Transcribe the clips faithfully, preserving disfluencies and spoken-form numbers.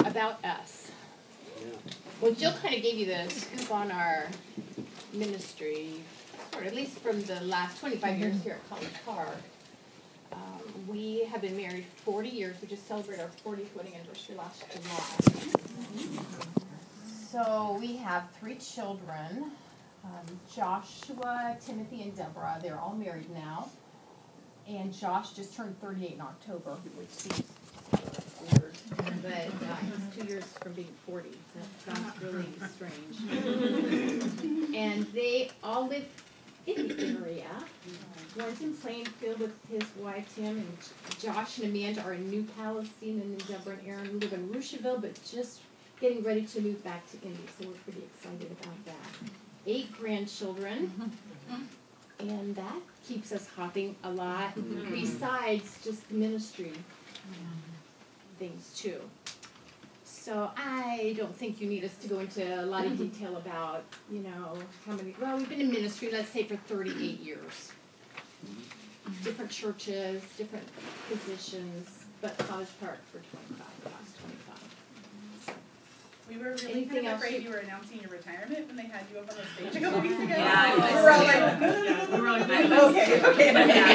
about us. Well, Jill kind of gave you the scoop on our ministry, or at least from the last twenty-five years here at College Park. Um, we have been married forty years. We just celebrated our fortieth wedding anniversary last July. So we have three children, um, Joshua, Timothy, and Deborah. They're all married now. And Josh just turned thirty-eight in October, which seems weird. But uh, he's two years from being forty. That sounds really strange. And they all live in the area. One's in Plainfield with his wife, Tim, and Josh and Amanda are in New Palestine, and then Deborah and Aaron live in Rushville, but just getting ready to move back to Indy, so we're pretty excited about that. Eight grandchildren, and that keeps us hopping a lot, mm-hmm. besides just the ministry things too. So I don't think you need us to go into a lot of detail about, you know, how many, well, we've been in ministry, let's say, for thirty-eight years. Different churches, different positions, but College Park for twenty-five, the last twenty-five. We were really Anything kind of afraid else? you were announcing your retirement when they had you up on the stage a couple weeks ago. Yeah, we were all like, no, no, no, no. We were like, okay, okay.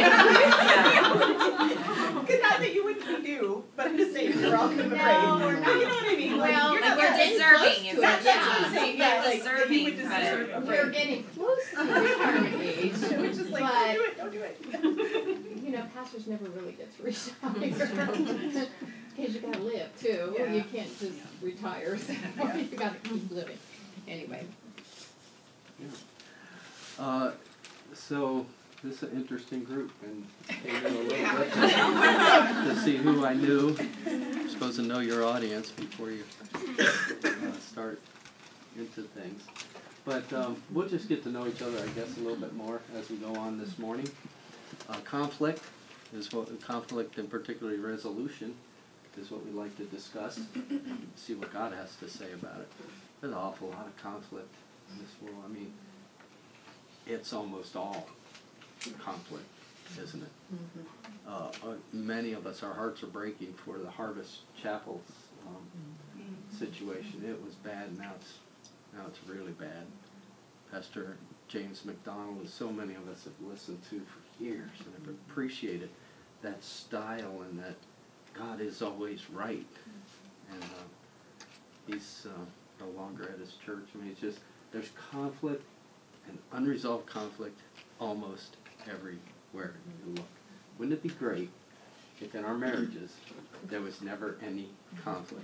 Yeah. Because not that you wouldn't be due, but I'm just saying we were all kind of afraid. No, we're not. You know what I mean? Like, Well, you're like not we're that deserving, close is to what it. I'm That's what I'm saying. saying. Yeah, We're like, that you would deserving, deserve but a We're break. getting close to retirement age, Which is like, but, don't do it, don't do it. you know, pastors never really get to retire. Because you gotta live too. Yeah. You can't just retire, so Yeah. you gotta keep living. Anyway. Yeah. Uh, so this is an interesting group, and came in a little bit to, to see who I knew. You're supposed to know your audience before you uh, start into things. But um, we'll just get to know each other, I guess, a little bit more as we go on this morning. Uh, conflict is what conflict, and particularly resolution, is what we like to discuss. And see what God has to say about it. There's an awful lot of conflict in this world. I mean, it's almost all conflict, isn't it? Mm-hmm. uh, uh, many of us, our hearts are breaking for the Harvest Chapel um, mm-hmm. situation. It was bad, now it's now it's really bad. Pastor James McDonald, and so many of us have listened to for years and have appreciated that style and that God is always right. And uh, he's uh, no longer at his church. I mean, it's just, there's conflict and unresolved conflict almost everywhere you look. Wouldn't it be great if in our marriages there was never any conflict?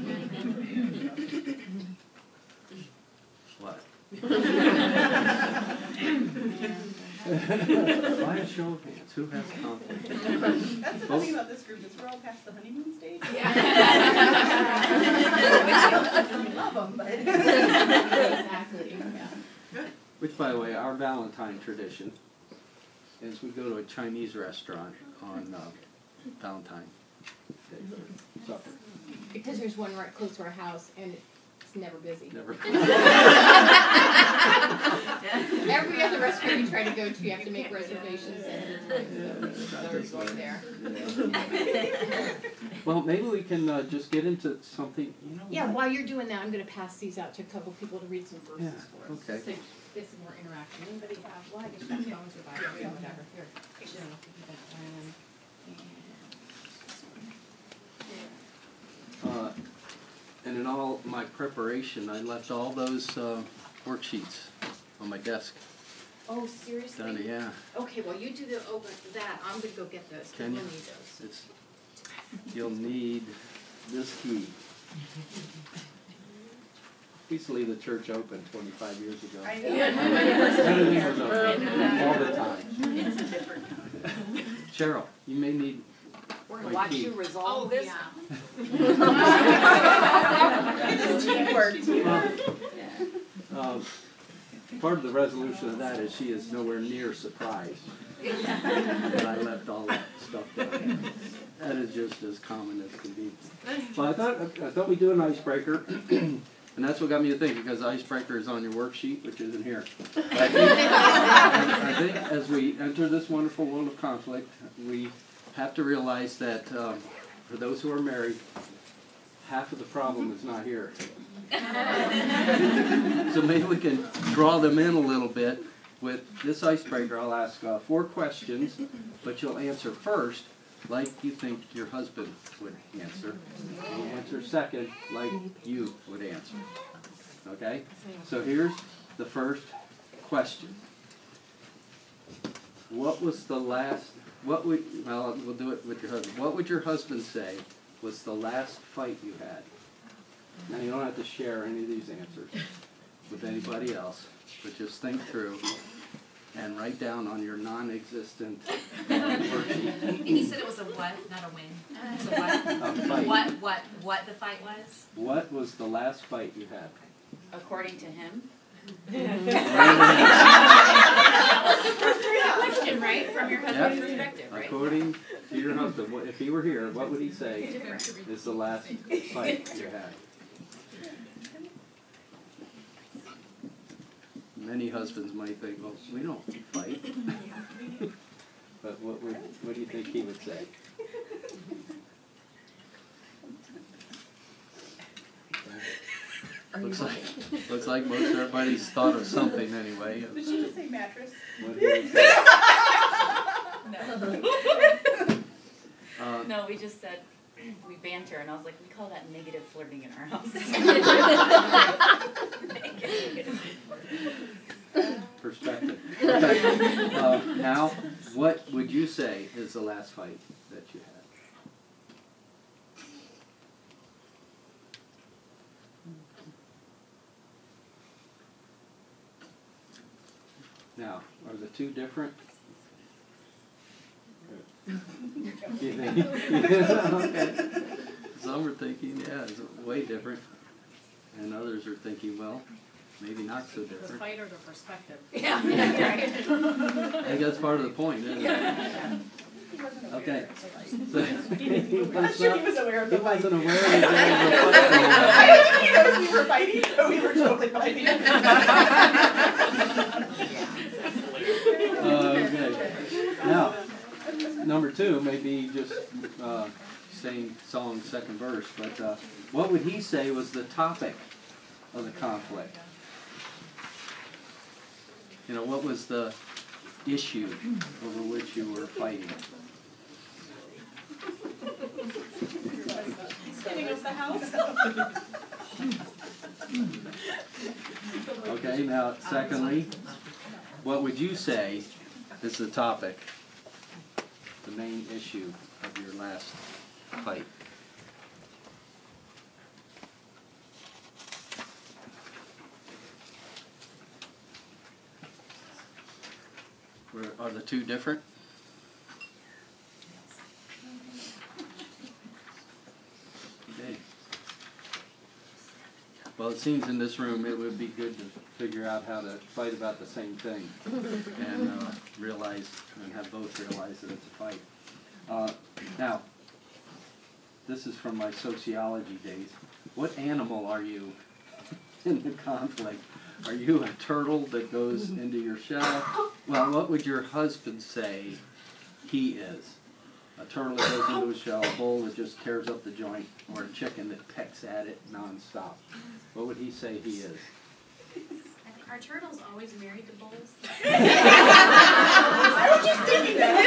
What? By a show of hands, who has conflict? That's the funny thing about this group is we're all past the honeymoon stage. Yeah. We love them, but Exactly. Yeah. Which, by the way, our Valentine tradition is we go to a Chinese restaurant on uh, Valentine Day for supper. Because there's one right close to our house, and it's never busy. Never. Every other restaurant you try to go to, you have to make reservations ahead of time. So there's one there. Yeah. Well, maybe we can uh, just get into something. You know. Yeah, while you're doing that, I'm going to pass these out to a couple people to read some verses Yeah, for us. okay. So get some more interaction. Anybody have? Well, I guess you have phones or Bible or whatever. Here, Jill, that one. Uh, and in all my preparation, I left all those uh, worksheets on my desk. Oh, seriously? Done, yeah. Okay, well, you do the open that. I'm going to go get those. Can We'll you? need those. It's, you'll need this key. We used to leave the church open twenty-five years ago. I know. Everything was open all the time. It's a different time. Cheryl, you may need We're my gonna watch key. you resolve this. It's teamwork. Well, um, part of the resolution of that is she is nowhere near surprised that I left all that stuff down. That is just as common as can be. But I thought I thought we'd do an icebreaker, and that's what got me to think, because icebreaker is on your worksheet, which isn't here. But I think, I think as we enter this wonderful world of conflict, we have to realize that um, for those who are married, half of the problem is not here. So maybe we can draw them in a little bit. With this icebreaker, I'll ask uh, four questions, but you'll answer first like you think your husband would answer. You'll answer second like you would answer. Okay? So here's the first question. What was the last, what would, well, we'll do it with your husband. What would your husband say was the last fight you had? Now, you don't have to share any of these answers with anybody else, but just think through and write down on your non-existent uh, worksheet. And he said it was a what, not a win. It's a what? A fight. What, what, what the fight was? What was the last fight you had? According to him. Question, right? From your husband's Yep. perspective, right? According to your husband, what- if he were here, what would he say is the last fight you had? Many husbands might think, well, we don't fight. But what would, what do you think he would say? Looks like, looks like most everybody's thought of something anyway. Did she just say mattress? What he would say. Uh, No, we just said, we banter, and I was like, we call that negative flirting in our house. Perspective. Okay. Uh, now, what would you say is the last fight that you had? Now, are the two different? You think? Okay. Some are thinking, yeah, it's way different. And others are thinking, well, maybe not so The different. fight or the perspective? Yeah, yeah, right. I think that's part of the point, isn't it? He wasn't aware Okay. of the fight. So, he I'm was sure not- he was aware of he the fight. wasn't aware that there was a fight going on. He knows we were fighting, but we were totally fighting. Uh, okay. Now, number two may be just uh, same song, second verse, but uh, what would he say was the topic of the conflict? You know, what was the issue over which you were fighting? Getting us the house. Okay, now, secondly, what would you say is the topic, the main issue of your last fight? Were- Are the two different? Okay. Well, it seems in this room it would be good to figure out how to fight about the same thing and uh, realize and have both realize that it's a fight. Uh, now, this is from my sociology days. What animal are you in the conflict? Are you a turtle that goes into your shell? Well, what would your husband say he is? A turtle that goes into a shell, a bull that just tears up the joint, or a chicken that pecks at it nonstop? What would he say he is? Are turtles always married to bulls? I was just thinking that.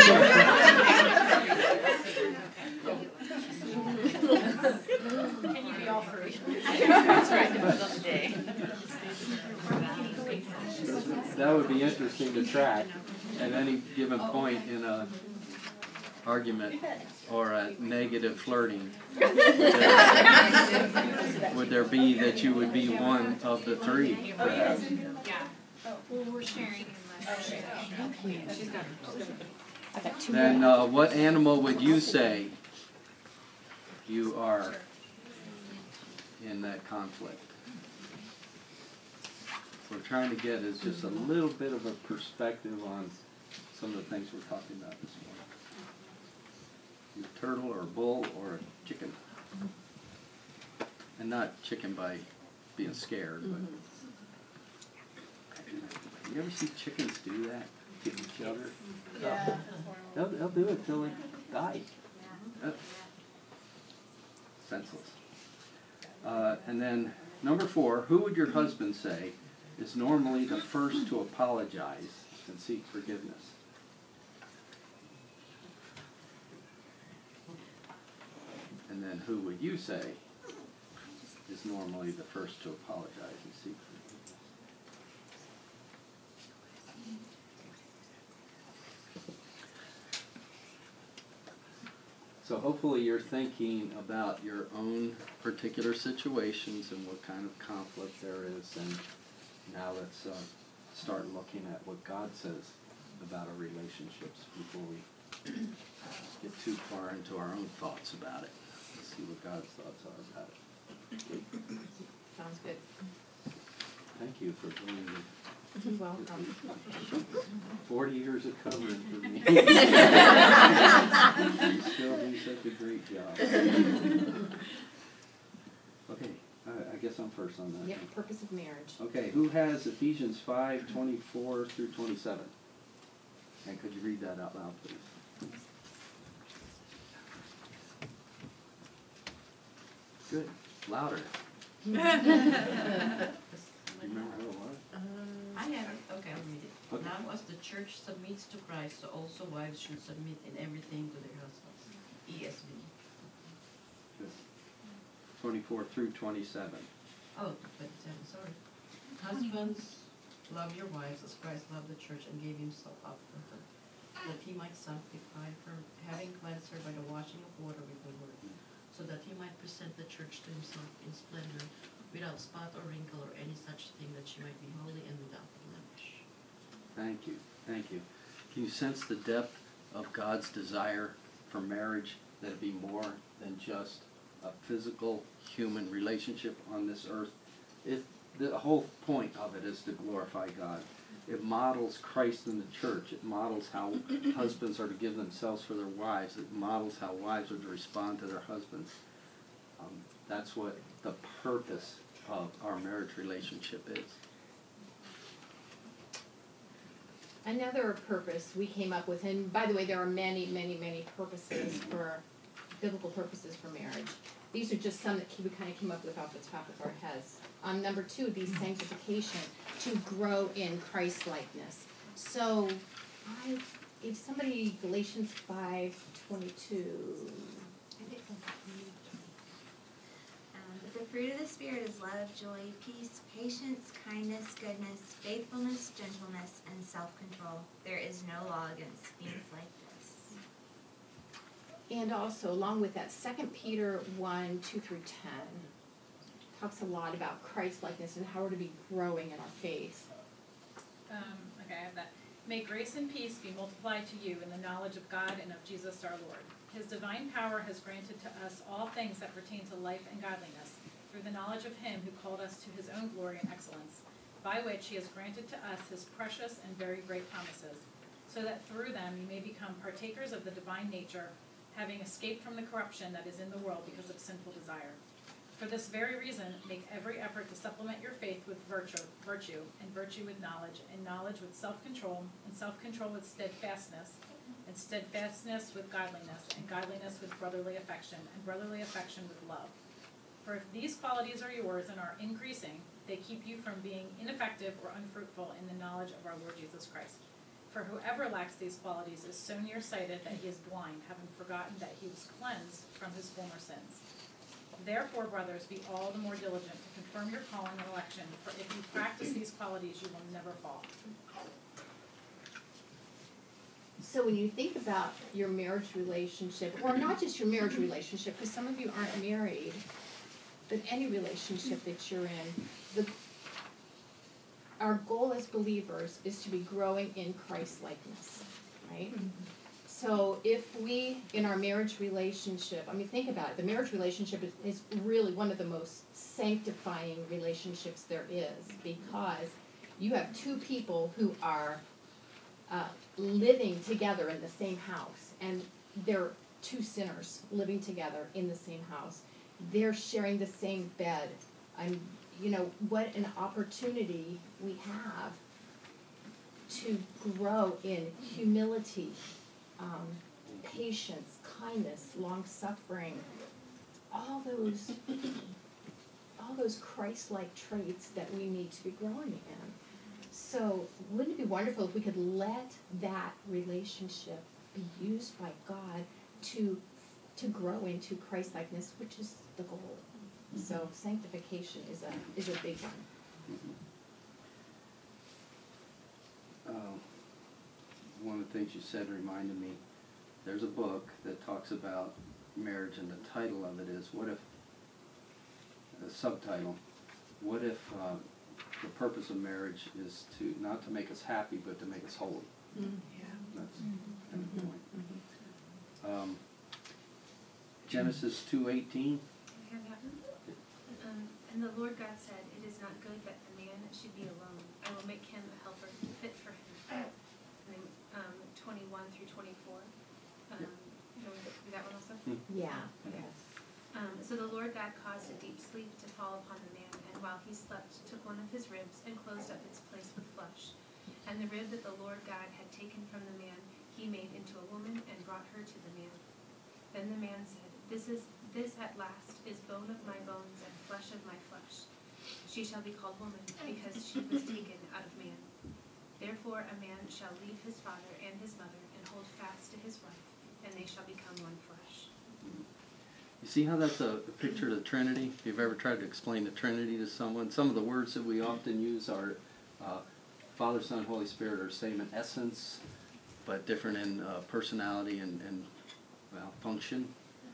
Can you be all three? That's right, depends on the day. That would be interesting to track at any given point in a argument or a negative flirting. Would there, would there be that you would be one of the three, perhaps? Yeah. Well, we're sharing unless she's got Then uh, what animal would you say you are in that conflict? What we're trying to get is just a little bit of a perspective on some of the things we're talking about this morning. A turtle or a bull or a chicken. And not chicken by being scared, but you ever see chickens do that to each other? Yeah. They'll, they'll do it till they die. Uh, senseless. Uh, and then number four, who would your husband say is normally the first to apologize and seek forgiveness? And then who would you say is normally the first to apologize and seek forgiveness? So hopefully you're thinking about your own particular situations and what kind of conflict there is, and now let's uh, start looking at what God says about our relationships before we get too far into our own thoughts about it. Let's see what God's thoughts are about it. Sounds good. Thank you for doing the You're welcome. forty years of covering for me. You still do such a great job. Okay, I, I guess I'm first on that. Yep, purpose of marriage. Okay, who has Ephesians five, twenty-four through twenty-seven? And could you read that out loud, please? Good. Louder. You remember who it was? I have it. Okay, I'll read it. Okay. Now as the church submits to Christ, so also wives should submit in everything to their husbands. E S V. Good. twenty-four through twenty-seven. Oh, twenty-seven, sorry. Husbands, love your wives as Christ loved the church and gave himself up for her, that he might sanctify her, having cleansed her by the washing of water with the word, so that he might present the church to himself in splendor, without spot or wrinkle or any such thing, that she might be holy and without blemish. Thank you. Thank you. Can you sense the depth of God's desire for marriage, that it be more than just a physical human relationship on this earth? It, the whole point of it is to glorify God. It models Christ in the church. It models how husbands are to give themselves for their wives. It models how wives are to respond to their husbands. Um, that's what the purpose of our marriage relationship is. Another purpose we came up with, and by the way, there are many, many, many purposes for, biblical purposes for marriage. These are just some that we kind of came up with off the top of our heads. Um, number two would be sanctification, to grow in Christ-likeness. So, I gave somebody Galatians five twenty-two. I think that's um, but the fruit of the Spirit is love, joy, peace, patience, kindness, goodness, faithfulness, gentleness, and self-control. There is no law against things like this. And also, along with that, Second Peter one, two through ten talks a lot about Christ-likeness and how we're to be growing in our faith. Um, okay, I have that. May grace and peace be multiplied to you in the knowledge of God and of Jesus our Lord. His divine power has granted to us all things that pertain to life and godliness, through the knowledge of him who called us to his own glory and excellence, by which he has granted to us his precious and very great promises, so that through them you may become partakers of the divine nature, having escaped from the corruption that is in the world because of sinful desire. For this very reason, make every effort to supplement your faith with virtue, virtue, and virtue with knowledge, and knowledge with self-control, and self-control with steadfastness, and steadfastness with godliness, and godliness with brotherly affection, and brotherly affection with love. For if these qualities are yours and are increasing, they keep you from being ineffective or unfruitful in the knowledge of our Lord Jesus Christ. For whoever lacks these qualities is so nearsighted that he is blind, having forgotten that he was cleansed from his former sins. Therefore, brothers, be all the more diligent to confirm your calling and election, for if you practice these qualities, you will never fall. So when you think about your marriage relationship, or not just your marriage relationship, because some of you aren't married, but any relationship that you're in, the, our goal as believers is to be growing in Christ-likeness, right? Mm-hmm. So if we, in our marriage relationship, I mean, think about it. The marriage relationship is, is really one of the most sanctifying relationships there is, because you have two people who are uh, living together in the same house, and they're two sinners living together in the same house. They're sharing the same bed. I'm, you know, what an opportunity we have to grow in humility, um, patience, kindness, long-suffering, all those all those Christ-like traits that we need to be growing in. So wouldn't it be wonderful if we could let that relationship be used by God to to grow into Christ-likeness, which is the goal. Mm-hmm. So sanctification is a is a big one. Mm-hmm. Uh, one of the things you said reminded me, there's a book that talks about marriage, and the title of it is, what if, a subtitle, what if uh, the purpose of marriage is to, not to make us happy, but to make us holy. Mm-hmm. Yeah. That's Mm-hmm. kind of the point. Mm-hmm. Um, Genesis two eighteen. I have that one. Um, and the Lord God said, "It is not good that the man should be alone. I will make him a helper fit for him." And then um, twenty-one through twenty-four. Um, you want to go through that one also? Yeah. Yes. Um, so the Lord God caused a deep sleep to fall upon the man, and while he slept, took one of his ribs and closed up its place with flesh. And the rib that the Lord God had taken from the man, he made into a woman and brought her to the man. Then the man said, This is this at last is bone of my bones and flesh of my flesh. She shall be called woman, because she was taken out of man. Therefore a man shall leave his father and his mother and hold fast to his wife, and they shall become one flesh. You see how that's a picture of the Trinity? If you've ever tried to explain the Trinity to someone, some of the words that we often use are uh, Father, Son, Holy Spirit are same in essence, but different in uh, personality and, and well, function.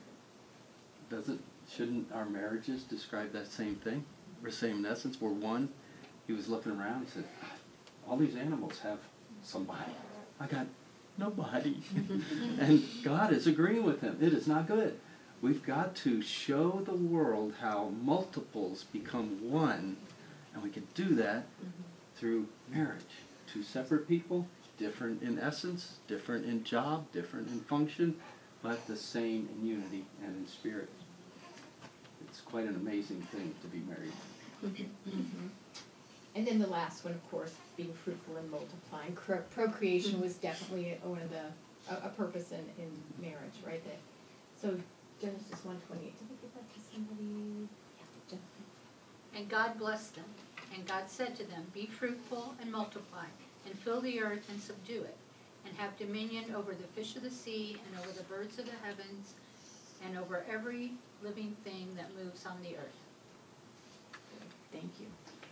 Doesn't shouldn't our marriages describe that same thing? We're same in essence. We're one. He was looking around and said, all these animals have somebody. I got nobody. And God is agreeing with him. It is not good. We've got to show the world how multiples become one, and we can do that through marriage. Two separate people, different in essence, different in job, different in function, but the same in unity and in spirit. It's quite an amazing thing to be married. Mm-hmm. And then the last one, of course, being fruitful and multiplying. Cro- procreation mm-hmm. was definitely one of the a, a purpose in, in marriage, right? That, so Genesis one twenty-eight. Did we give that to somebody? Yeah, and God blessed them, and God said to them, "Be fruitful and multiply, and fill the earth and subdue it, and have dominion over the fish of the sea, and over the birds of the heavens, and over every living thing that moves on the earth." Thank you.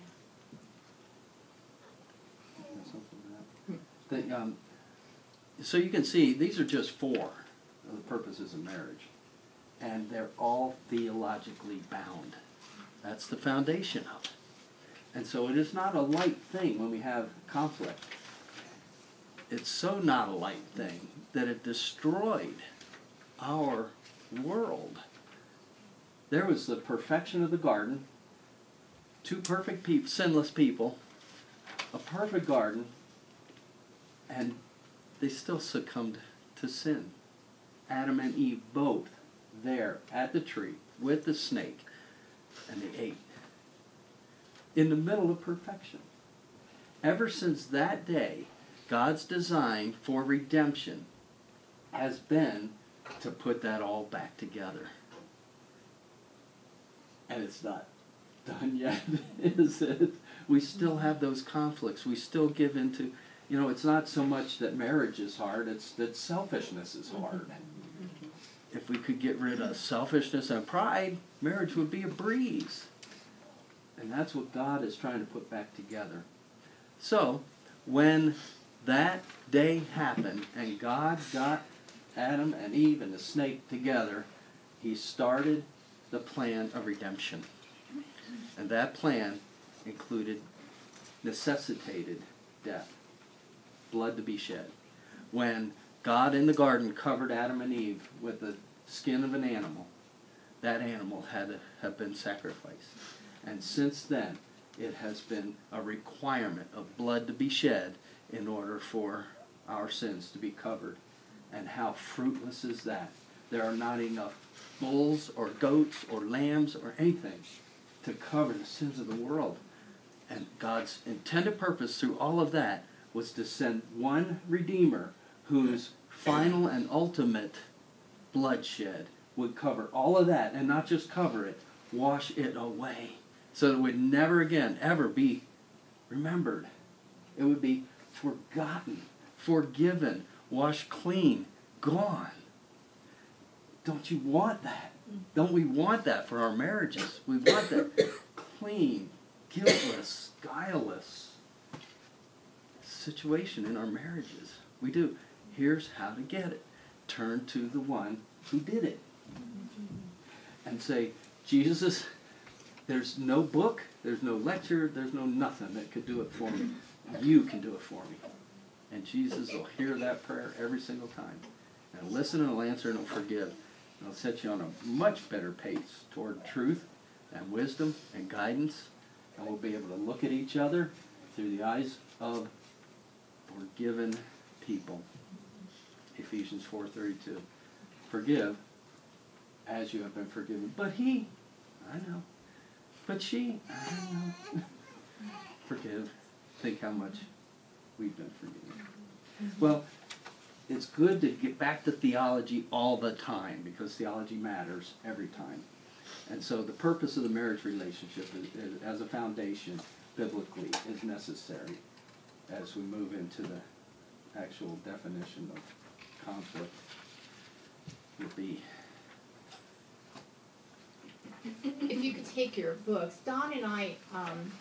The, um, so you can see these are just four of the purposes of marriage, and they're all theologically bound. That's the foundation of it. And so it is not a light thing when we have conflict. It's so not a light thing that it destroyed our world. There was the perfection of the garden, two perfect people, sinless people, a perfect garden, and they still succumbed to sin. Adam and Eve both there at the tree with the snake, and they ate. In the middle of perfection. Ever since that day, God's design for redemption has been to put that all back together. And it's not done yet, is it? We still have those conflicts. We still give into, you know, it's not so much that marriage is hard, it's that selfishness is hard. If we could get rid of selfishness and pride, marriage would be a breeze. And that's what God is trying to put back together. So, when that day happened and God got Adam and Eve and the snake together, he started the plan of redemption. And that plan included, necessitated death, blood to be shed. When God in the garden covered Adam and Eve with the skin of an animal, that animal had to have been sacrificed. And since then, it has been a requirement of blood to be shed in order for our sins to be covered. And how fruitless is that? There are not enough bulls or goats or lambs or anything to cover the sins of the world. And God's intended purpose through all of that was to send one Redeemer whose final and ultimate bloodshed would cover all of that, and not just cover it, wash it away so that it would never again, ever be remembered. It would be forgotten, forgiven, washed clean, gone. Don't you want that? Don't we want that for our marriages? We want that clean, guiltless, guileless situation in our marriages. We do. Here's how to get it. Turn to the one who did it. And say, Jesus, there's no book, there's no lecture, there's no nothing that could do it for me. You can do it for me. And Jesus will hear that prayer every single time. And listen and he'll answer and he'll forgive. And he'll set you on a much better pace toward truth and wisdom and guidance. And we'll be able to look at each other through the eyes of forgiven people. Ephesians four thirty-two. Forgive as you have been forgiven. But he, I know. But she, I know. Forgive. Think how much we've been forgiven. Well, it's good to get back to theology all the time because theology matters every time. And so the purpose of the marriage relationship is, is, as a foundation biblically is necessary as we move into the actual definition of conflict would be. If you could take your books, Don and I, um,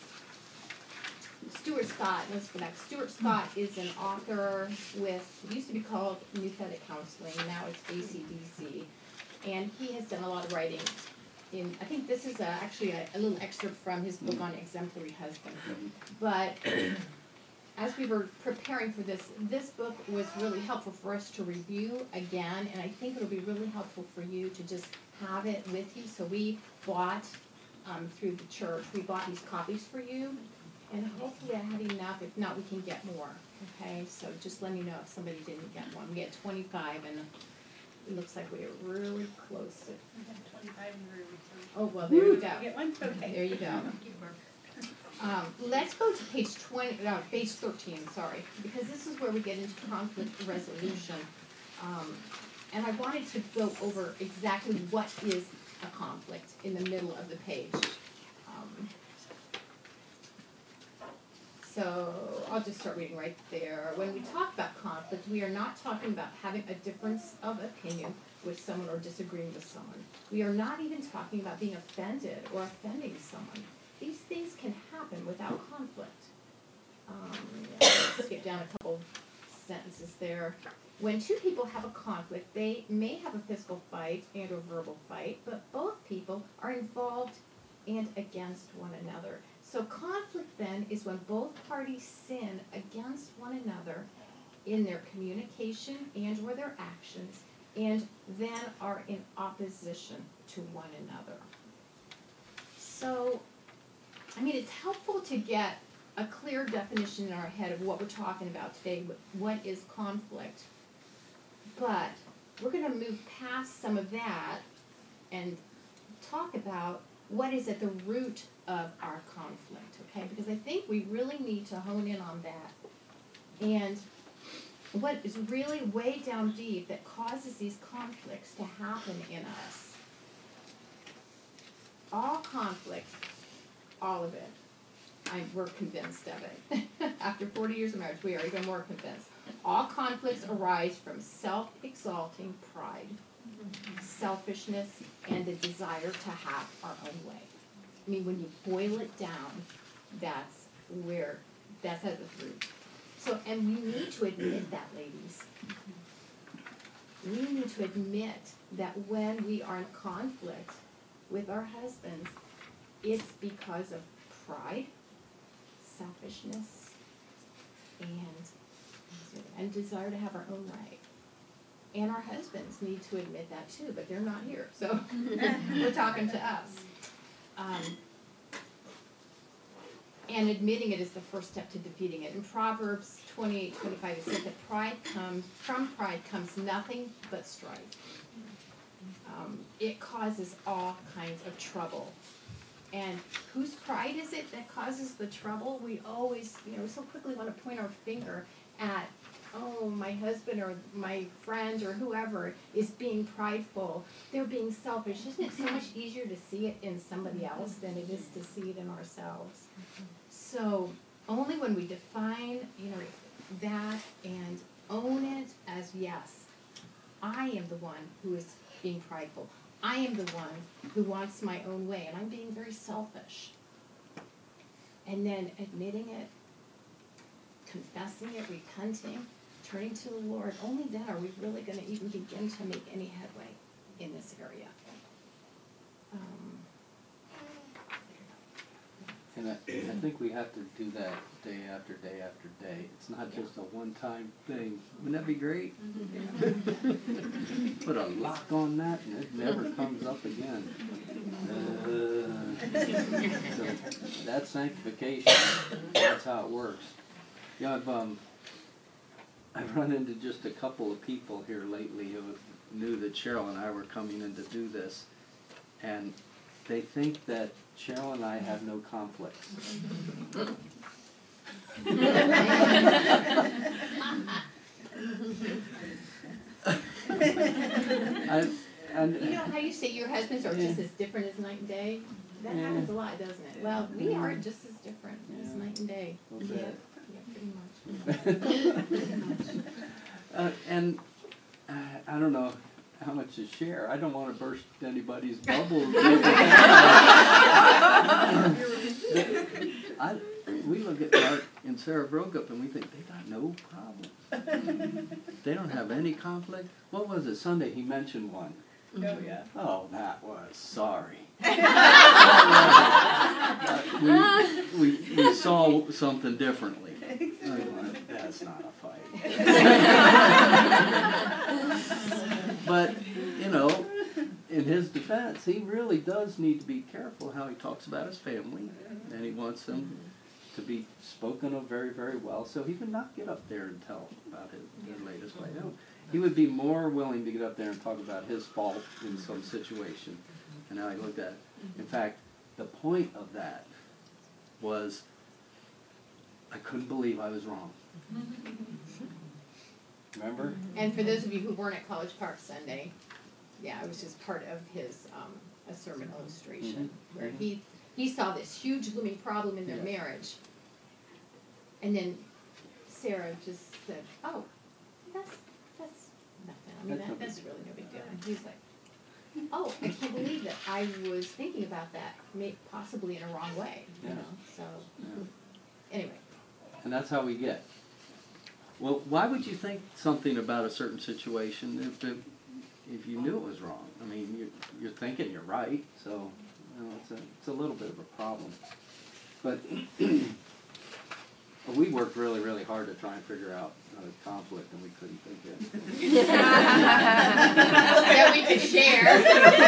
Stuart Scott, let's go back. Stuart Scott is an author with, it used to be called New Theta Counseling, now it's A C D C. And he has done a lot of writing in, I think this is a, actually a, a little excerpt from his book on exemplary husband. But as we were preparing for this, this book was really helpful for us to review again, and I think it'll be really helpful for you to just have it with you. So we bought, um, through the church, we bought these copies for you, and hopefully I had enough. If not, we can get more, okay? So just let me know if somebody didn't get one. We had twenty-five, and it looks like we are really close to. We have twenty-five in the room, so. Oh, well, there you go. Get one? Okay. There you go. Um, let's go to page twenty, no, page thirteen, sorry, because this is where we get into conflict resolution. Um, and I wanted to go over exactly what is a conflict in the middle of the page. Um, so I'll just start reading right there. When we talk about conflict, we are not talking about having a difference of opinion with someone or disagreeing with someone. We are not even talking about being offended or offending someone. These things can happen without conflict. Um, yeah, let's skip down a couple sentences there. When two people have a conflict, they may have a physical fight and a verbal fight, but both people are involved and against one another. So conflict then is when both parties sin against one another in their communication and or their actions, and then are in opposition to one another. So I mean, it's helpful to get a clear definition in our head of what we're talking about today, what is conflict. But we're going to move past some of that and talk about what is at the root of our conflict, okay? Because I think we really need to hone in on that. And what is really way down deep that causes these conflicts to happen in us. All conflict, all of it. I, we're convinced of it. After forty years of marriage, we are even more convinced. All conflicts arise from self-exalting pride, selfishness, and a desire to have our own way. I mean, when you boil it down, that's where, that's at the root. So, and we need to admit that, ladies. We need to admit that when we are in conflict with our husbands, it's because of pride, selfishness, and and desire to have our own way. And our husbands need to admit that too, but they're not here, so we're talking to us. Um, and admitting it is the first step to defeating it. In Proverbs twenty-eight twenty-five, it says that pride comes from pride comes nothing but strife. Um, it causes all kinds of trouble. And whose pride is it that causes the trouble? We always, you know, so quickly want to point our finger at oh, my husband or my friend or whoever is being prideful, they're being selfish. Isn't it so much easier to see it in somebody else than it is to see it in ourselves? So only when we define, you know, that and own it as, yes, I am the one who is being prideful. I am the one who wants my own way, and I'm being very selfish. And then admitting it, confessing it, repenting, turning to the Lord, only then are we really going to even begin to make any headway in this area. Um, And I, I think we have to do that day after day after day. It's not just a one-time thing. Wouldn't that be great? Put a lock on that and it never comes up again. Uh, so that's sanctification. That's how it works. Yeah, I've um, I've run into just a couple of people here lately who knew that Cheryl and I were coming in to do this, and they think that Cheryl and I have no conflicts. I, and, you know how you say your husbands are Yeah. just as different as night and day? That Yeah. happens a lot, doesn't it? Well, we Yeah. are just as different as Yeah. night and day. A little Yeah, bit. yeah, pretty much. uh, and uh, I don't know how much to share. I don't want to burst anybody's bubble. I, we look at Mark and Sarah Brogup and we think they got no problems. They don't have any conflict. What was it? Sunday he mentioned one. Oh, yeah. Oh, that was sorry. we, we, we saw something differently. I went, that's not a fight. But, you know, in his defense, he really does need to be careful how he talks about his family, and he wants them to be spoken of very, very well, so he would not get up there and tell about his, his latest fight. No, he would be more willing to get up there and talk about his fault in some situation, and how he looked at it. In fact, the point of that was, I couldn't believe I was wrong. Remember? And for those of you who weren't at College Park Sunday, yeah, it was just part of his um, a sermon illustration Mhm. where Mhm. he he saw this huge looming problem in their Yeah. marriage, and then Sarah just said, "Oh, that's that's nothing. I mean, That's no that, big that's deal." really no big deal." And he's like, "Oh, I can't believe that I was thinking about that, may, possibly in a wrong way." You Yeah. know, so Yeah. anyway. And that's how we get. Well, why would you think something about a certain situation if it, if you knew it was wrong? I mean, you, you're thinking you're right, so you know, it's a it's a little bit of a problem. But we worked really, really hard to try and figure out a conflict, and we couldn't think it. That we could share.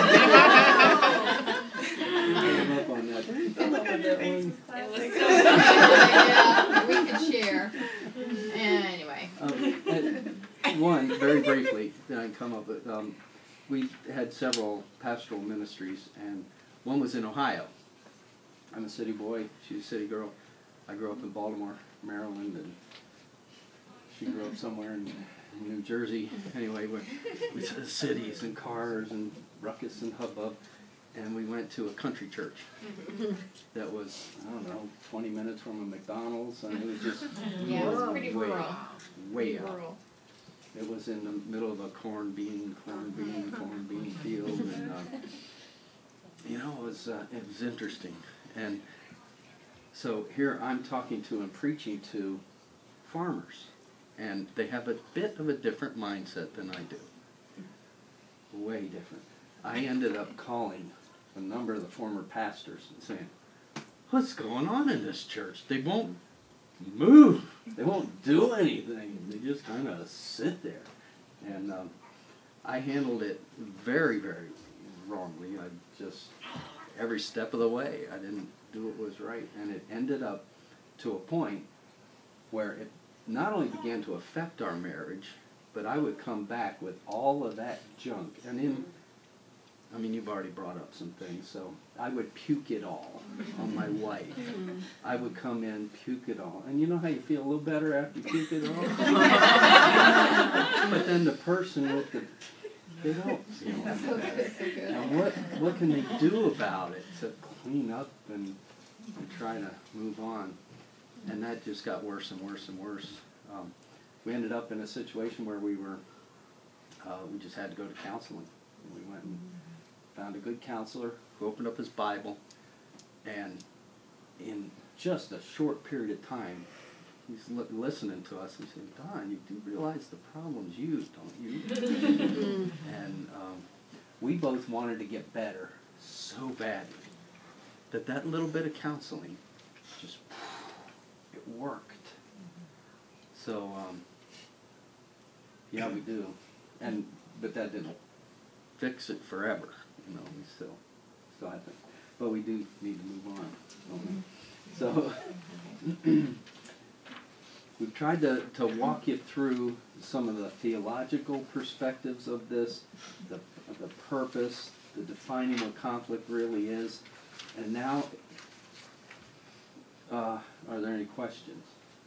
Came up on that. It was so Yeah, we could share. Anyway. Um, and one, very briefly, then I can come up with, um, we had several pastoral ministries, and one was in Ohio. I'm a city boy, she's a city girl. I grew up in Baltimore, Maryland, and she grew up somewhere in New Jersey. Anyway, we we saw cities and cars and ruckus and hubbub, and we went to a country church that was, I don't know, twenty minutes from a McDonald's, and it was just Yeah, it was pretty way, rural. way Pretty out. rural. It was in the middle of a corn bean, corn bean, corn bean field, and uh, you know, it was uh, it was interesting. And so here I'm talking to and preaching to farmers, and they have a bit of a different mindset than I do. Way different. I ended up calling a number of the former pastors and saying, "What's going on in this church? They won't move. They won't do anything. They just kind of sit there." And um, I handled it very, very wrongly. I just, every step of the way, I didn't do what was right. And it ended up to a point where it not only began to affect our marriage, but I would come back with all of that junk. And in, I mean, you've already brought up some things, so I would puke it all on my wife. I would come in, puke it all. And you know how you feel a little better after you puke it all? But then the person with the, they don't feel any better. And what, what can they do about it to clean up and, and try to move on? And that just got worse and worse and worse. Um, we ended up in a situation where we were, uh, we just had to go to counseling. We went and found a good counselor who opened up his Bible, and in just a short period of time, he's li listening to us and saying, Don, you do realize the problem's you, don't you? And um, we both wanted to get better so badly that that little bit of counseling just, it worked. So, um, yeah, we do. And, but that didn't fix it forever. You know, we still, still have to, but we do need to move on. So, we've tried to, to walk you through some of the theological perspectives of this, the, the purpose, the defining what conflict really is, and now, uh, are there any questions?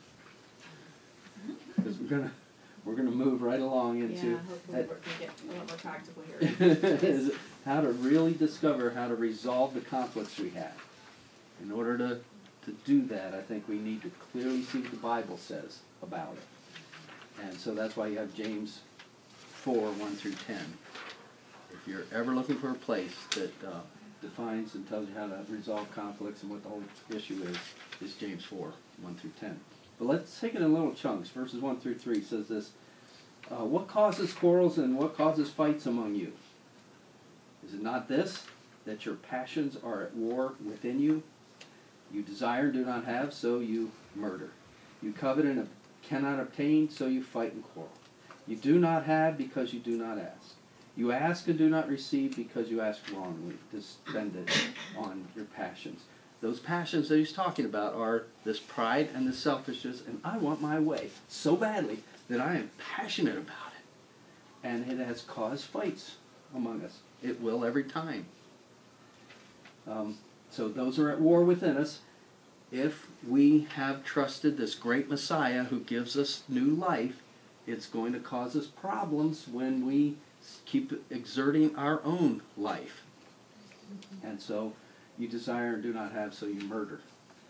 Because we're gonna we're gonna move right along into Yeah, hopefully that, we're gonna get a lot more practical here. is how to really discover how to resolve the conflicts we have. In order to, to do that, I think we need to clearly see what the Bible says about it. And so that's why you have James four, one through ten. If you're ever looking for a place that uh, defines and tells you how to resolve conflicts and what the whole issue is, is James four, one through ten. But let's take it in little chunks. Verses one through three says this, uh, what causes quarrels and what causes fights among you? Is it not this, that your passions are at war within you? You desire and do not have, so you murder. You covet and cannot obtain, so you fight and quarrel. You do not have because you do not ask. You ask and do not receive because you ask wrongly to spend it on your passions. Those passions that he's talking about are this pride and this selfishness, and I want my way so badly that I am passionate about it. And it has caused fights among us. It will every time. Um, so those are at war within us. If we have trusted this great Messiah who gives us new life, it's going to cause us problems when we keep exerting our own life. And so you desire and do not have, so you murder.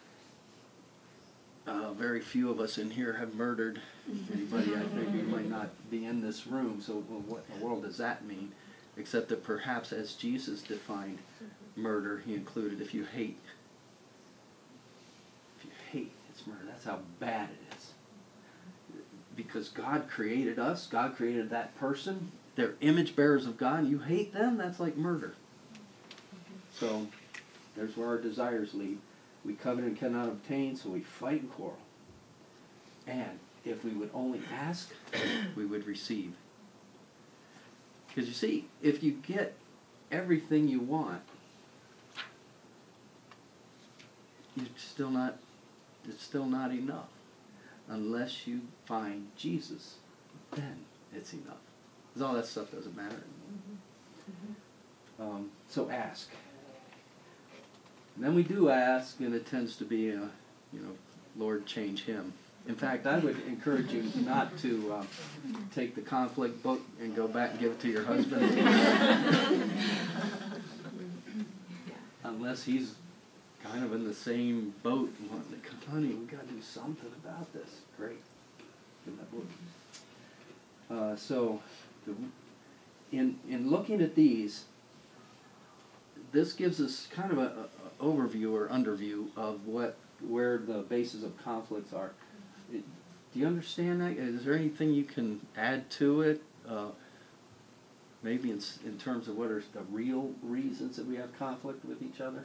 Uh, very few of us in here have murdered anybody. I think you might not be in this room, so well, what in the world does that mean? Except that perhaps as Jesus defined murder, he included if you hate. If you hate, it's murder. That's how bad it is. Because God created us, God created that person, they're image bearers of God, and you hate them, that's like murder. So, there's where our desires lead. We covet and cannot obtain, so we fight and quarrel. And if we would only ask, we would receive. Because you see, if you get everything you want, you're still not, it's still not enough. Unless you find Jesus, then it's enough. Because all that stuff doesn't matter anymore. Um, so ask. And then we do ask, and it tends to be, a, you know, Lord, change him. In fact, I would encourage you not to uh, take the conflict book and go back and give it to your husband. Unless he's kind of in the same boat and wanting to come, honey, we got to do something about this. Great. Give that book. Uh, so, the, in in looking at these, this gives us kind of a, a overview or underview of what where the bases of conflicts are. It, do you understand that? Is there anything you can add to it? Uh, maybe in in terms of what are the real reasons that we have conflict with each other?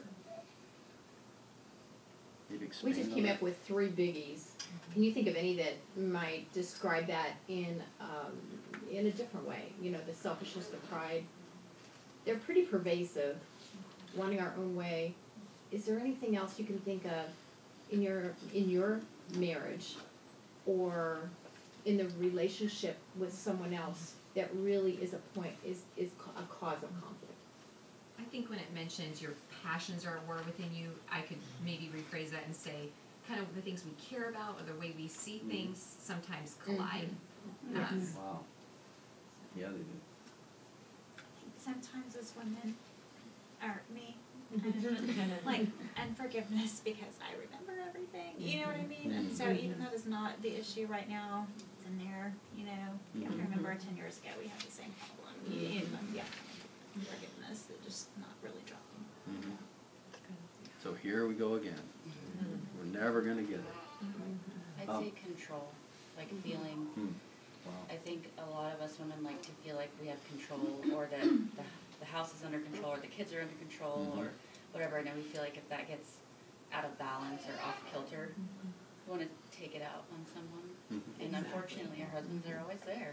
We just came up with three biggies. Can you think of any that might describe that in um, in a different way? You know, the selfishness, the pride. They're pretty pervasive. Wanting our own way. Is there anything else you can think of in your in your marriage or in the relationship with someone else that really is a point is is a cause of conflict? I think when it mentions your passions are at war within you, I could maybe rephrase that and say, kind of the things we care about or the way we see Mm. things sometimes collide. Yes. Um, Wow. Yeah, they do. Sometimes as women, or me, and, like, unforgiveness because I remember everything, you know what I mean? And so even though it's not the issue right now, it's in there, you know, yeah, I remember ten years ago we had the same problem, you, you know, yeah, forgiveness, it just not really dropping. Mhm. So here we go again. We're never gonna get it. I'd Um, say control, like feeling. Hmm. Wow. I think a lot of us women like to feel like we have control, or that the, the house is under control, or the kids are under control, Mhm. or whatever. And then we feel like if that gets out of balance or off kilter, we want to take it out on someone. Mhm. And unfortunately, our husbands are always there.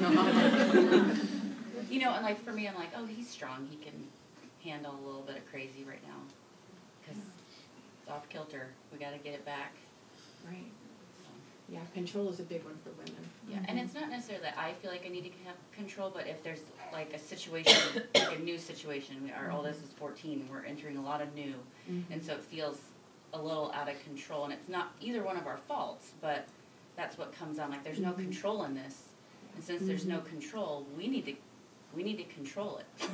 You know, and like for me, I'm like, oh, he's strong. He can handle a little bit of crazy right now, because it's off kilter. We got to get it back. Right. So. Yeah, control is a big one for women. Yeah, and it's not necessarily that I feel like I need to have control, but if there's like a situation, like a new situation, we, our oldest is fourteen, we're entering a lot of new, and so it feels a little out of control, and it's not either one of our faults, but that's what comes on, like there's no control in this, and since there's no control, we need to, we need to control it.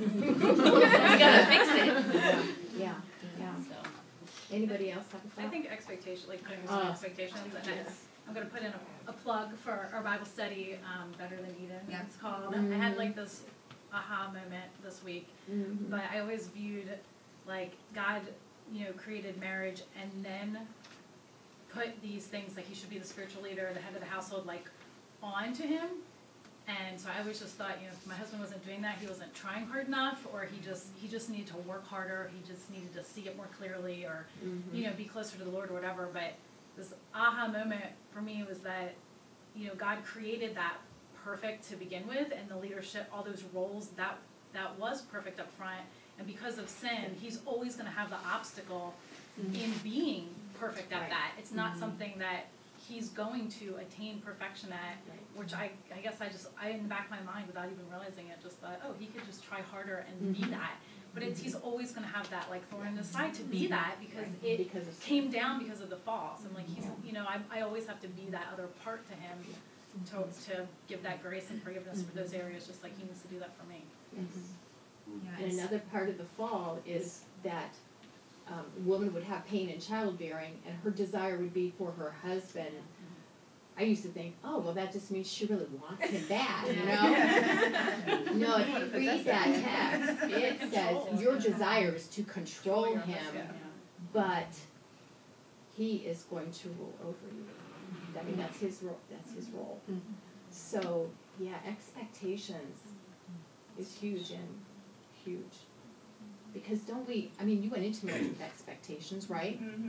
We gotta fix it. Yeah, yeah. So. Anybody else have a thought? I think expectation, like putting some Oh. expectations, and I, Yes. I'm gonna put in a, a plug for our Bible study, um, Better Than Eden, Yeah. it's called. Mhm. I had like this aha moment this week, Mhm. but I always viewed like God, you know, created marriage and then put these things, like he should be the spiritual leader, the head of the household, like onto him. And so I always just thought, you know, if my husband wasn't doing that, he wasn't trying hard enough, or he just he just needed to work harder, he just needed to see it more clearly, or Mhm. you know, be closer to the Lord or whatever. But this aha moment for me was that, you know, God created that perfect to begin with, and the leadership, all those roles, that that was perfect up front. And because of sin, he's always going to have the obstacle in being perfect at Right. that. It's not something that he's going to attain perfection at, which I, I guess I just, I in the back of my mind, without even realizing it, just thought, oh, he could just try harder and be that. But it's, he's always going to have that like thorn in his side to be that, because it Because of came down because of the fall. So I'm like, he's, you know, I, I always have to be that other part to him to, to give that grace and forgiveness for those areas, just like he needs to do that for me. Yes. Yeah, And it's- another part of the fall is that um, woman would have pain in childbearing, and her desire would be for her husband. I used to think, oh, well, that just means she really wants him bad, you know? No, if you read that text, it says your desire is to control him, but he is going to rule over you. I mean, that's his role. That's his role. So, yeah, expectations is huge and huge. Because don't we, I mean, you went into marriage with expectations, right? Mm-hmm.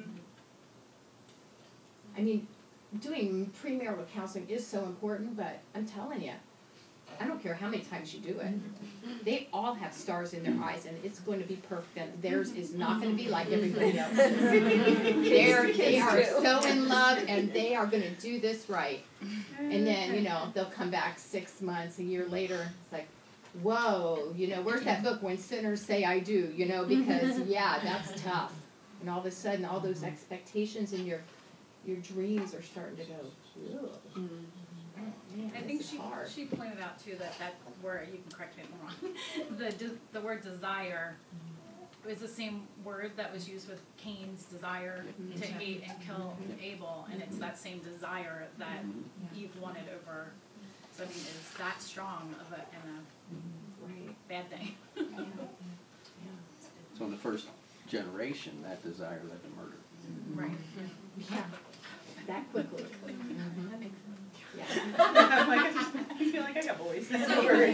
I mean, doing premarital counseling is so important, but I'm telling you, I don't care how many times you do it. They all have stars in their eyes, and it's going to be perfect, and theirs is not going to be like everybody else's. They're, they are so in love, and they are going to do this right. And then, you know, they'll come back six months, a year later, it's like, whoa, you know, where's that book, When Sinners Say I Do, you know, because, yeah, that's tough. And all of a sudden, all those expectations and your your dreams are starting to go, ugh. Oh, man, I think this is she hard. she pointed out too that that word, you can correct me if I'm wrong, the de- the word desire is the same word that was used with Cain's desire to hate and kill Abel, and it's that same desire that Eve wanted over. So I mean, is that strong of a and a Right. bad thing? Yeah. Yeah. So in the first generation, that desire led to murder. Right. Yeah. That quickly. That makes Yeah. I'm like, I just I feel like I got boys. Don't worry.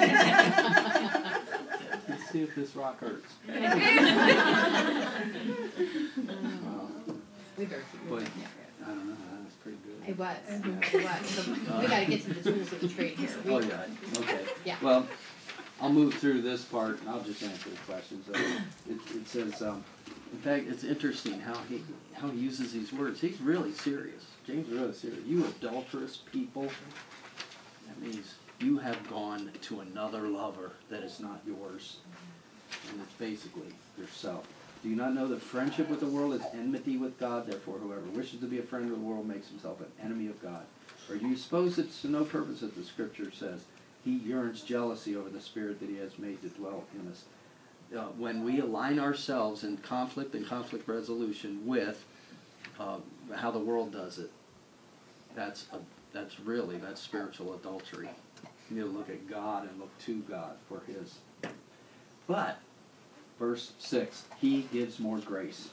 Let's see if this rock hurts. Wow. We better keep Boy, moving. I don't know, that was pretty good. It was. Yeah. It was. So we gotta get to the tools of the trade here. We- Oh, yeah, okay. Yeah. Well, I'll move through this part, and I'll just answer the questions. Uh, It, it says, um, in fact, it's interesting how he, how he uses these words. He's really serious. James is really serious. You adulterous people, that means you have gone to another lover that is not yours. And basically, yourself. Do you not know that friendship with the world is enmity with God? Therefore, whoever wishes to be a friend of the world makes himself an enemy of God. Or do you suppose it's to no purpose that the Scripture says, he yearns jealousy over the Spirit that he has made to dwell in us? Uh, when we align ourselves in conflict and conflict resolution with uh, how the world does it, that's a, that's really, that's spiritual adultery. You need to look at God and look to God for his. But, verse six, he gives more grace.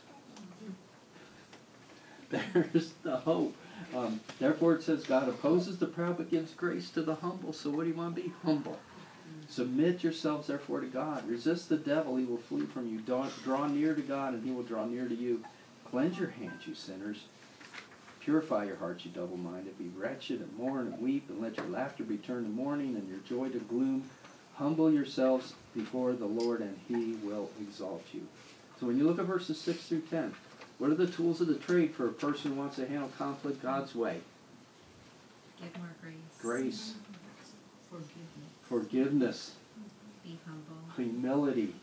There's the hope. Um, therefore it says God opposes the proud but gives grace to the humble. So what do you want to be? Humble. Submit yourselves therefore to God. Resist the devil, he will flee from you. Draw, draw near to God and he will draw near to you. Cleanse your hands, you sinners. Purify your hearts, you double-minded. Be wretched and mourn and weep, and let your laughter be turned to mourning and your joy to gloom. Humble yourselves before the Lord, and he will exalt you. So when you look at verses six through ten, what are the tools of the trade for a person who wants to handle conflict God's way? Give more grace. Grace. Forgiveness. Forgiveness. Be humble. Humility.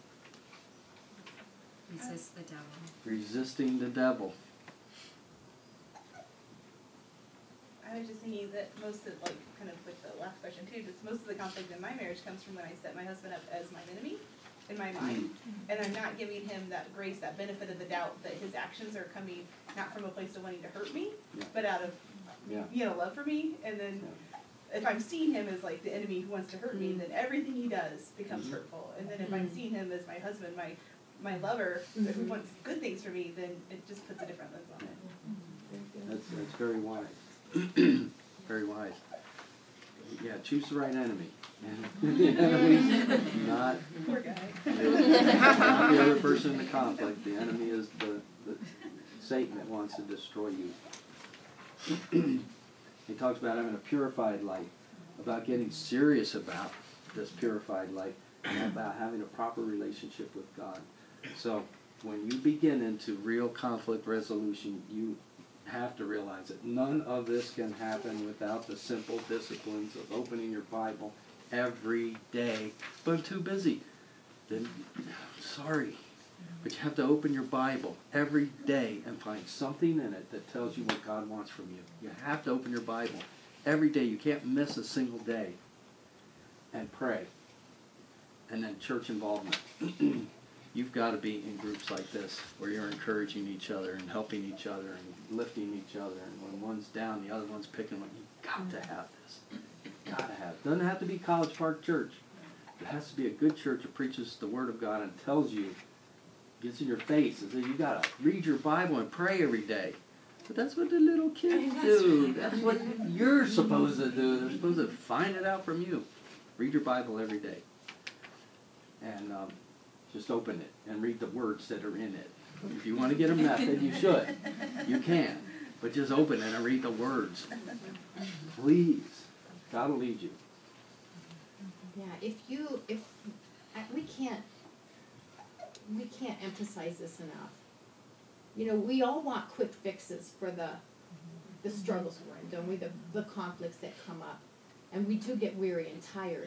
Resist the devil. Resisting the devil. I was just thinking that most of, like, kind of like the last question too, just most of the conflict in my marriage comes from when I set my husband up as my enemy in my mind, and I'm not giving him that grace, that benefit of the doubt that his actions are coming not from a place of wanting to hurt me, Yeah. but out of, Yeah. you know, love for me. And then Yeah. if I'm seeing him as like the enemy who wants to hurt me, then everything he does becomes Mhm. hurtful. And then if I'm seeing him as my husband, my my lover, who wants good things for me, then it just puts a different lens on it. That's, that's very wise. Very wise. Yeah, choose the right enemy. The enemy's not, Poor guy. not the other person in the conflict. The enemy is the, the Satan that wants to destroy you. He talks about having a purified life, about getting serious about this purified life, and about having a proper relationship with God. So when you begin into real conflict resolution, you have to realize that none of this can happen without the simple disciplines of opening your Bible every day. But I'm too busy. Then, sorry. But you have to open your Bible every day and find something in it that tells you what God wants from you. You have to open your Bible every day. You can't miss a single day. And pray. And then church involvement. You've got to be in groups like this where you're encouraging each other and helping each other and lifting each other. And when one's down, the other one's picking one. You've got to have this. You've got to have it. Doesn't have to be College Park Church. It has to be a good church that preaches the Word of God and tells you, gets in your face, and says you got to read your Bible and pray every day. But that's what the little kids do. That's what you're supposed to do. They're supposed to find it out from you. Read your Bible every day. And um, just open it and read the words that are in it. If you want to get a method, you should. You can. But just open it and read the words. Please. God will lead you. Yeah, if you, if, I- we can't, we can't emphasize this enough. You know, we all want quick fixes for the, the struggles we're in, don't we? The, the conflicts that come up. And we do get weary and tired.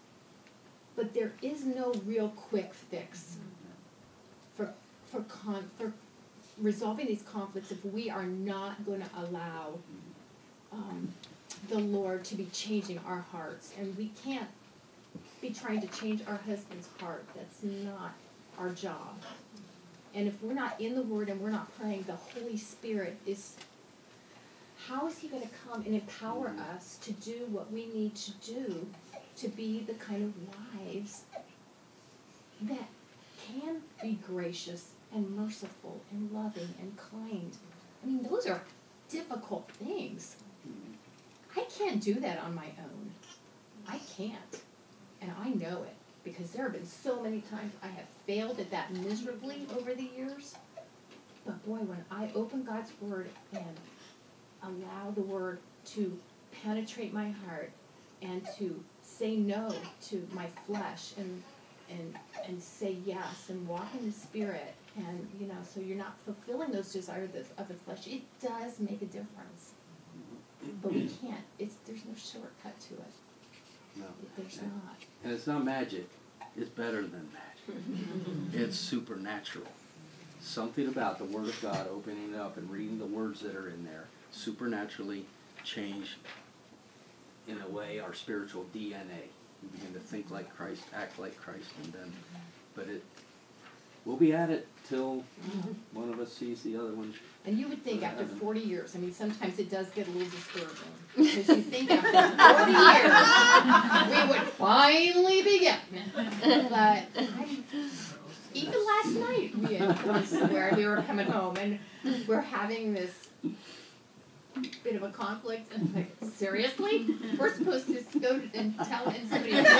But there is no real quick fix for, for con, for resolving these conflicts if we are not going to allow um, the Lord to be changing our hearts. And we can't be trying to change our husband's heart. That's not our job. And if we're not in the Word and we're not praying, the Holy Spirit is, how is He going to come and empower us to do what we need to do to be the kind of wives that can be gracious and merciful and loving and kind? I mean, those are difficult things. I can't do that on my own. I can't. And I know it, because there have been so many times I have failed at that miserably over the years. But boy, when I open God's Word and allow the Word to penetrate my heart and to say no to my flesh and and and say yes and walk in the Spirit, and you know, so you're not fulfilling those desires of the flesh, it does make a difference. But we can't, it's there's no shortcut to it. No. There's not. And it's not magic. It's better than magic. It's supernatural. Something about the Word of God, opening it up and reading the words that are in there, supernaturally change, in a way, our spiritual D N A. We begin to think like Christ, act like Christ, and then, but it, we'll be at it till one of us sees the other one. And you would think after forty years, I mean, sometimes it does get a little discouraging. Because you think after forty years, we would finally begin. But I, even last night, we had gone somewhere, we were coming home, and we're having this bit of a conflict. And I'm like, seriously? We're supposed to just go and tell and somebody else.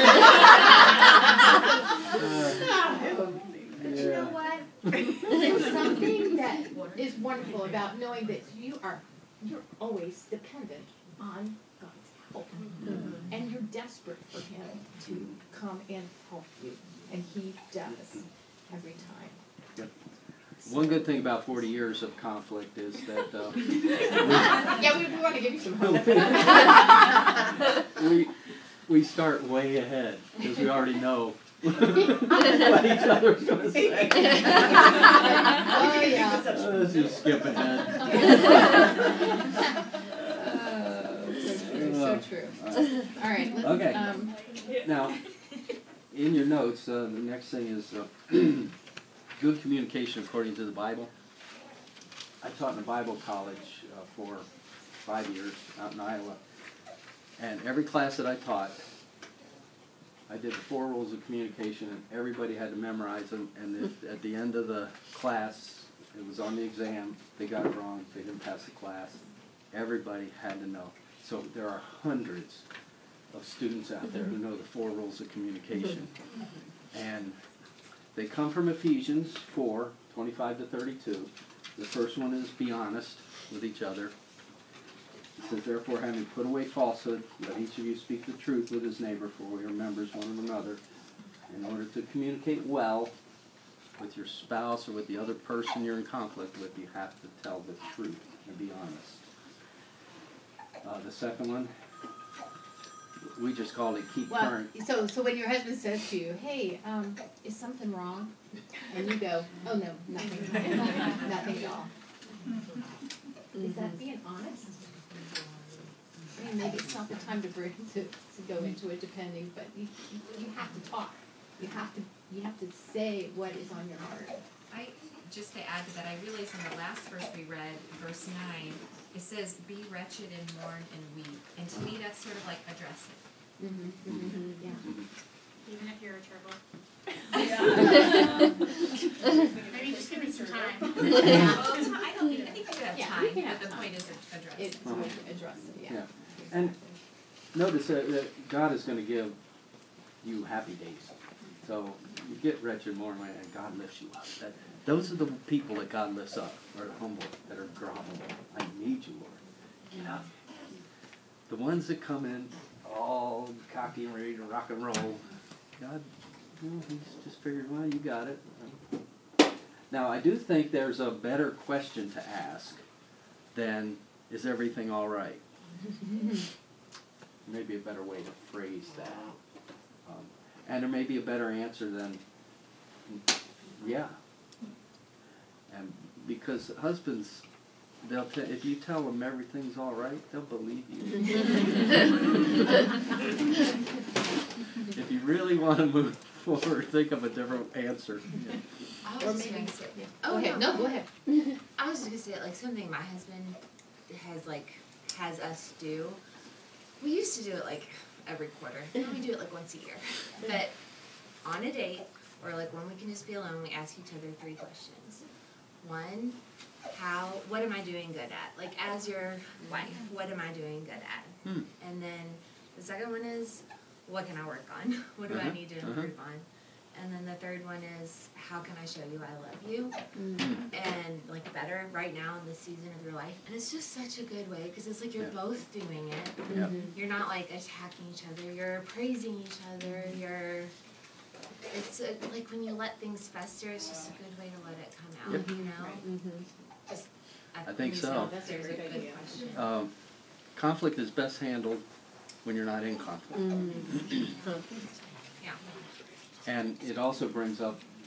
But you know what? There's something that is wonderful about knowing that you are you're always dependent on God's help. And you're desperate for him to come and help you. And he does every time. Yep. One good thing about forty years of conflict is that uh, yeah, we, we want to give you some hope. we we start way ahead because we already know what each other's going to say. Oh yeah. Let's just skip ahead. Oh, so true, so true. All right, let's. Okay. Um, Now, in your notes, uh, the next thing is uh, good communication according to the Bible. I taught in a Bible college uh, for five years out in Iowa. And every class that I taught, I did the four rules of communication, and everybody had to memorize them. And if, at the end of the class, it was on the exam, they got it wrong, they didn't pass the class. Everybody had to know. So there are hundreds of students out there who know the four rules of communication. And they come from Ephesians four, twenty-five to thirty-two. The first one is be honest with each other. It says, therefore, having put away falsehood, let each of you speak the truth with his neighbor, for we are members one of another. In order to communicate well with your spouse or with the other person you're in conflict with, you have to tell the truth and be honest. Uh, the second one, we just called it keep well, current. so so when your husband says to you, "Hey, um, is something wrong?" and you go, "Oh no, nothing, nothing at all." Is that being honest? I mean, maybe it's not the time to bring to, to go into it, depending. But you, you you have to talk. You have to you have to say what is on your heart. I just to add to that, I realized in the last verse we read, verse nine, it says, "Be wretched and mourn and weep," and to me that's sort of like address it. Mm-hmm, mm-hmm, yeah. Even if you're a trouble. Maybe just give me some time. Well, I don't need, I think you could have Yeah, time, you can but have the time. point is address it. It's uh address it. Yeah. Yeah. And notice that, that God is going to give you happy days. So you get wretched more and God lifts you up. That, those are the people that God lifts up, are humble, that are groveling. I need you, Lord. Get up. The ones that come in all cocky and ready to rock and roll, God, you know, he's just figured, well, you got it. Now, I do think there's a better question to ask than, is everything all right? Maybe a better way to phrase that. Um, and there may be a better answer than, yeah. And because husbands, they'll t- if you tell them everything's all right, they'll believe you. If you really want to move forward, think of a different answer. Yeah. I Or was just maybe- gonna say, yeah. oh Go ahead. no, No, go ahead. I was just gonna say like something my husband has like has us do. We used to do it like every quarter. Now we do it like once a year. But on a date or like when we can just be alone, we ask each other three questions. One, how what am I doing good at? Like as your wife, what am I doing good at? Hmm. And then the second one is what can I work on? What do I Uh-huh, need to uh-huh. improve on? And then the third one is how can I show you I love you? And like better right now in this season of your life. And it's just such a good way because it's like you're Yeah. both doing it. Yeah. You're not like attacking each other. You're praising each other. You're it's a, like when you let things fester, it's just a good way to let it come out. Yep. You know. Just, I think so. so That's a there's a great good idea. question. Um, conflict is best handled when you're not in conflict. Yeah. And it also brings up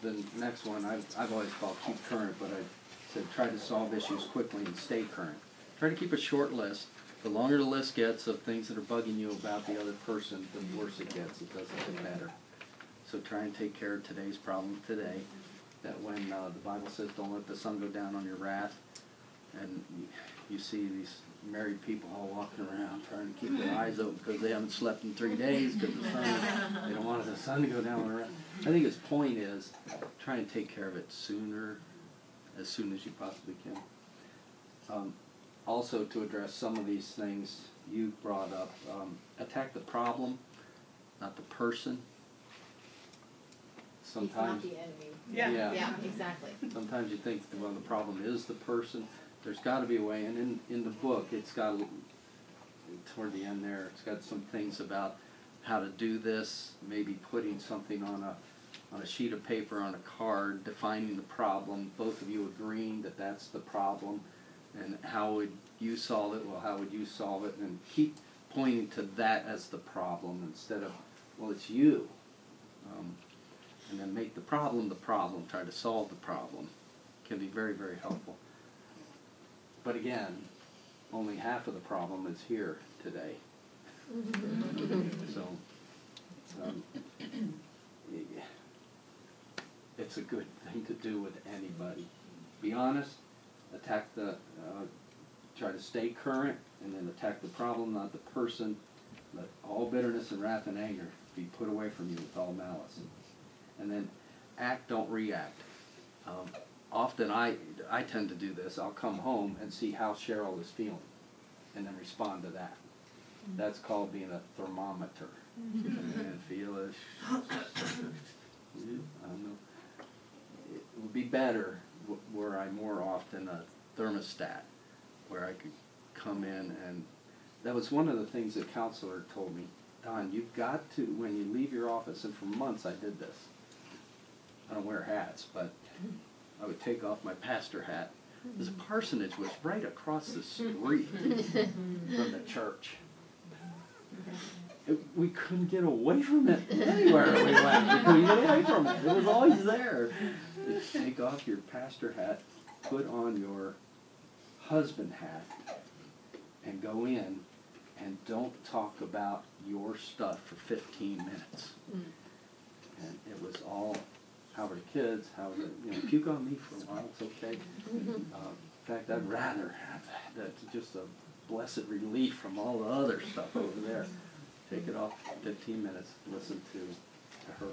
the next one, I've, I've always called keep current, but I said try to solve issues quickly and stay current. Try to keep a short list. The longer the list gets of things that are bugging you about the other person, the worse it gets. It doesn't get better. So try and take care of today's problem today. That when uh, the Bible says don't let the sun go down on your wrath, and you, you see these married people all walking around trying to keep their eyes open because they haven't slept in three days because the sun, they don't want the sun to go down on their wrath. I think his point is try and take care of it sooner, as soon as you possibly can. Um, also, to address some of these things you brought up, um, attack the problem, not the person. Sometimes, He's not the enemy. Yeah. Yeah. Yeah, exactly. Sometimes you think, well, the problem is the person. There's got to be a way, and in, in the book, it's got, toward the end there, it's got some things about how to do this, maybe putting something on a, on a sheet of paper, on a card, defining the problem, both of you agreeing that that's the problem, and how would you solve it, well, how would you solve it, and keep pointing to that as the problem instead of, well, it's you. Um, and then make the problem the problem, try to solve the problem. Can be very, very helpful. But again, only half of the problem is here today. So, um, it's a good thing to do with anybody. Be honest, attack the, uh, try to stay current, and then attack the problem, not the person. Let all bitterness and wrath and anger be put away from you with all malice. And then act, don't react. Um, often I, I tend to do this. I'll come home and see how Cheryl is feeling and then respond to that. That's called being a thermometer. And feel it. I don't know. It would be better w were I more often a thermostat, where I could come in, and that was one of the things that counselor told me. Don, you've got to, when you leave your office, and for months I did this. I don't wear hats, but I would take off my pastor hat. This parsonage was right across the street from the church. It, we couldn't get away from it anywhere we went. We couldn't get away from it. It was always there. You take off your pastor hat, put on your husband hat, and go in, and don't talk about your stuff for fifteen minutes. And it was all, how are the kids, how are the, you know, puke on me for a while, it's okay. Uh, in fact, I'd rather have that. That's just a blessed relief from all the other stuff over there. Take it off fifteen minutes, listen to, to her.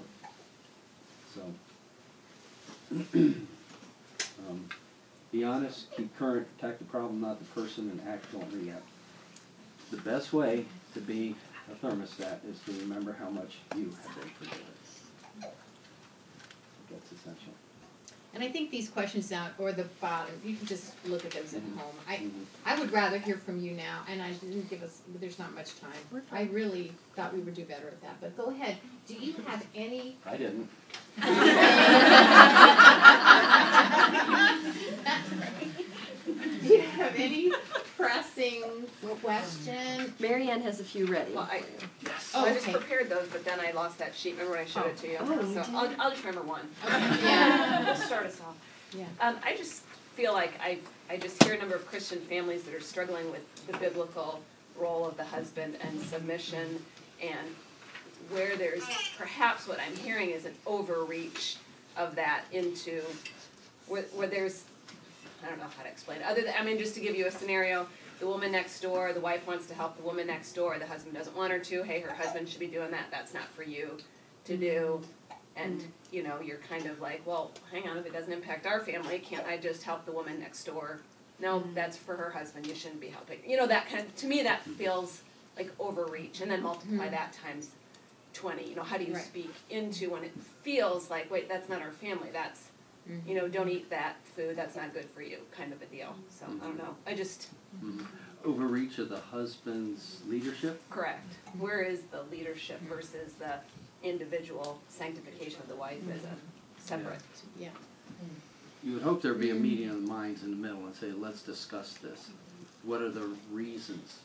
So, um, be honest, keep current, attack the problem, not the person, and act, don't react. The best way to be a thermostat is to remember how much you have been forgiven. That's essential. And I think these questions down, or the bottom, you can just look at those at Mhm. home. I, Mhm. I would rather hear from you now, and I didn't give us, there's not much time. I really thought we would do better at that, but go ahead. Do you have any? I didn't. Do you have any pressing question? Mary Ann has a few ready. Well, I, Oh, I just okay. prepared those, but then I lost that sheet. Remember when I showed it to you? Oh, you so did? I'll, I'll just remember one. Okay. Yeah. We'll start us off. Yeah. Um, I just feel like I, I just hear a number of Christian families that are struggling with the biblical role of the husband and submission, and where there's perhaps what I'm hearing is an overreach of that into where, where there's, I don't know how to explain it. Other than, I mean, just to give you a scenario, the woman next door, the wife wants to help the woman next door, the husband doesn't want her to, hey, her husband should be doing that, that's not for you to do. And, you know, you're kind of like, well, hang on, if it doesn't impact our family, can't I just help the woman next door? No, that's for her husband, you shouldn't be helping. You know, that kind of, to me, that feels like overreach, and then multiply that times twenty. You know, how do you Right. speak into when it feels like, wait, that's not our family, that's, Mhm. you know, don't eat that food, that's not good for you, kind of a deal. So, I don't know, I just, Mhm. Overreach of the husband's leadership? correct. Where is the leadership versus the individual sanctification of the wife as a separate? Yeah. You would hope there'd be a meeting of the minds in the middle and say, let's discuss this. What are the reasons?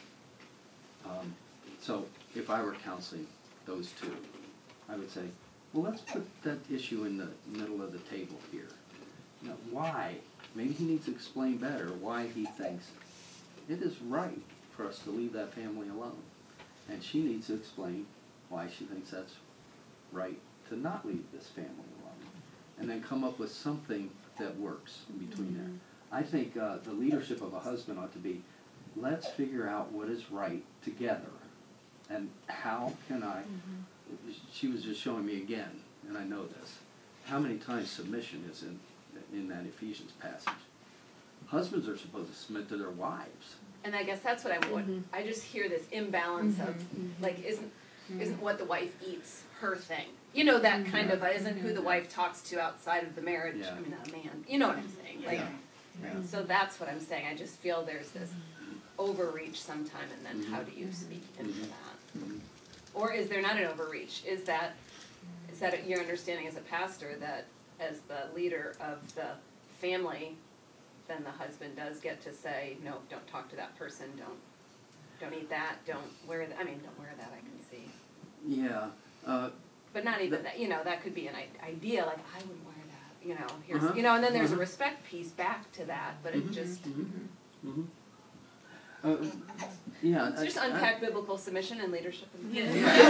Um, so if I were counseling those two, I would say, well, let's put that issue in the middle of the table here. You know, why? Maybe he needs to explain better why he thinks it is right for us to leave that family alone. And she needs to explain why she thinks that's right to not leave this family alone. And then come up with something that works in between mm-hmm. there. I think uh, the leadership of a husband ought to be, let's figure out what is right together. And how can I, mm-hmm. she was just showing me again, and I know this, how many times submission is in, in that Ephesians passage. Husbands are supposed to submit to their wives. And I guess that's what I'm, mm-hmm. I just hear this imbalance mm-hmm. of, mm-hmm. like, isn't, mm-hmm. isn't what the wife eats her thing? You know, that mm-hmm. kind of, uh, isn't who the wife talks to outside of the marriage, yeah. I mean, not a man, you know what I'm saying? Like, yeah. Yeah. So that's what I'm saying, I just feel there's this overreach sometime, and then mm-hmm. how do you speak into mm-hmm. that? Mm-hmm. Or is there not an overreach? Is that, is that your understanding as a pastor, that as the leader of the family, then the husband does get to say, no, don't talk to that person, don't don't eat that, don't wear that, I mean, don't wear that, I can see. Yeah. Uh, but not even the, that, you know, that could be an idea, like, I wouldn't wear that, you know, here's, uh-huh. you know, and then there's uh-huh. a respect piece back to that, but mm-hmm. it just... Mm-hmm. Mm-hmm. Uh, yeah. So just I, unpack I, biblical submission and leadership. And yeah.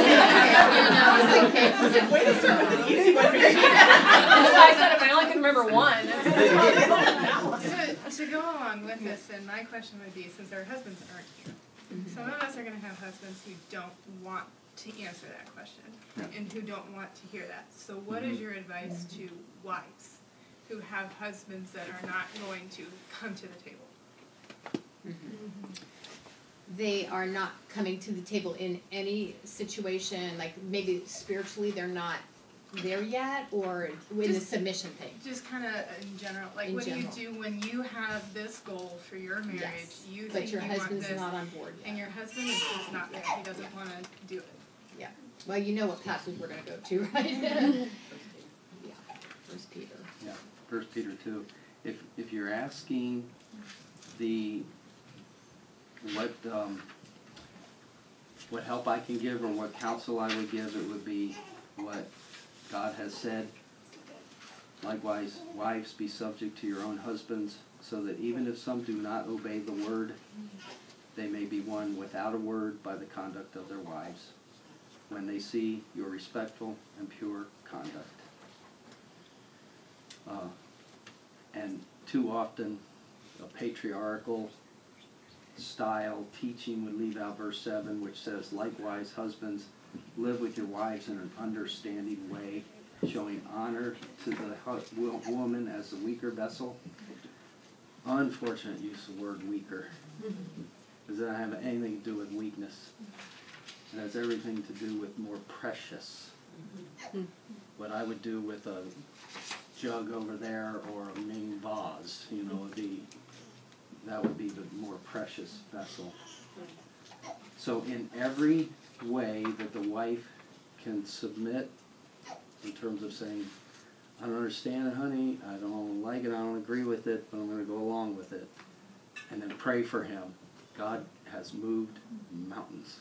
Way to start with an easy one. I said if I only can remember one. So, to go along with this, and my question would be, since our husbands aren't here, mm-hmm. some of us are going to have husbands who don't want to answer that question, yeah. and who don't want to hear that. So what mm-hmm. is your advice to wives who have husbands that are not going to come to the table? Mm-hmm. They are not coming to the table in any situation, like maybe spiritually they're not there yet, or in just, the submission thing? Just kind of in general, like in what general. do you do when you have this goal for your marriage, yes. you but think your you husband's want this, not on board yet. And your husband is just not there, he doesn't want to do it. Yeah, well you know what passage we're going to go to, right? Yeah, First Peter. Yeah, First Peter two. If, if you're asking the what um, what help I can give or what counsel I would give, it would be what God has said. Likewise, wives, be subject to your own husbands, so that even if some do not obey the word, they may be won without a word by the conduct of their wives, when they see your respectful and pure conduct. Uh, and too often, a patriarchal style teaching would leave out verse seven, which says, likewise, husbands, live with your wives in an understanding way, showing honor to the woman as the weaker vessel. Unfortunate use of the word weaker. Does that have anything to do with weakness? It has everything to do with more precious. What I would do with a jug over there or a Ming vase, you know, would be that would be the more precious vessel. So in every way that the wife can submit, in terms of saying, I don't understand it, honey, I don't like it, I don't agree with it, but I'm going to go along with it. And then pray for him. God has moved mountains.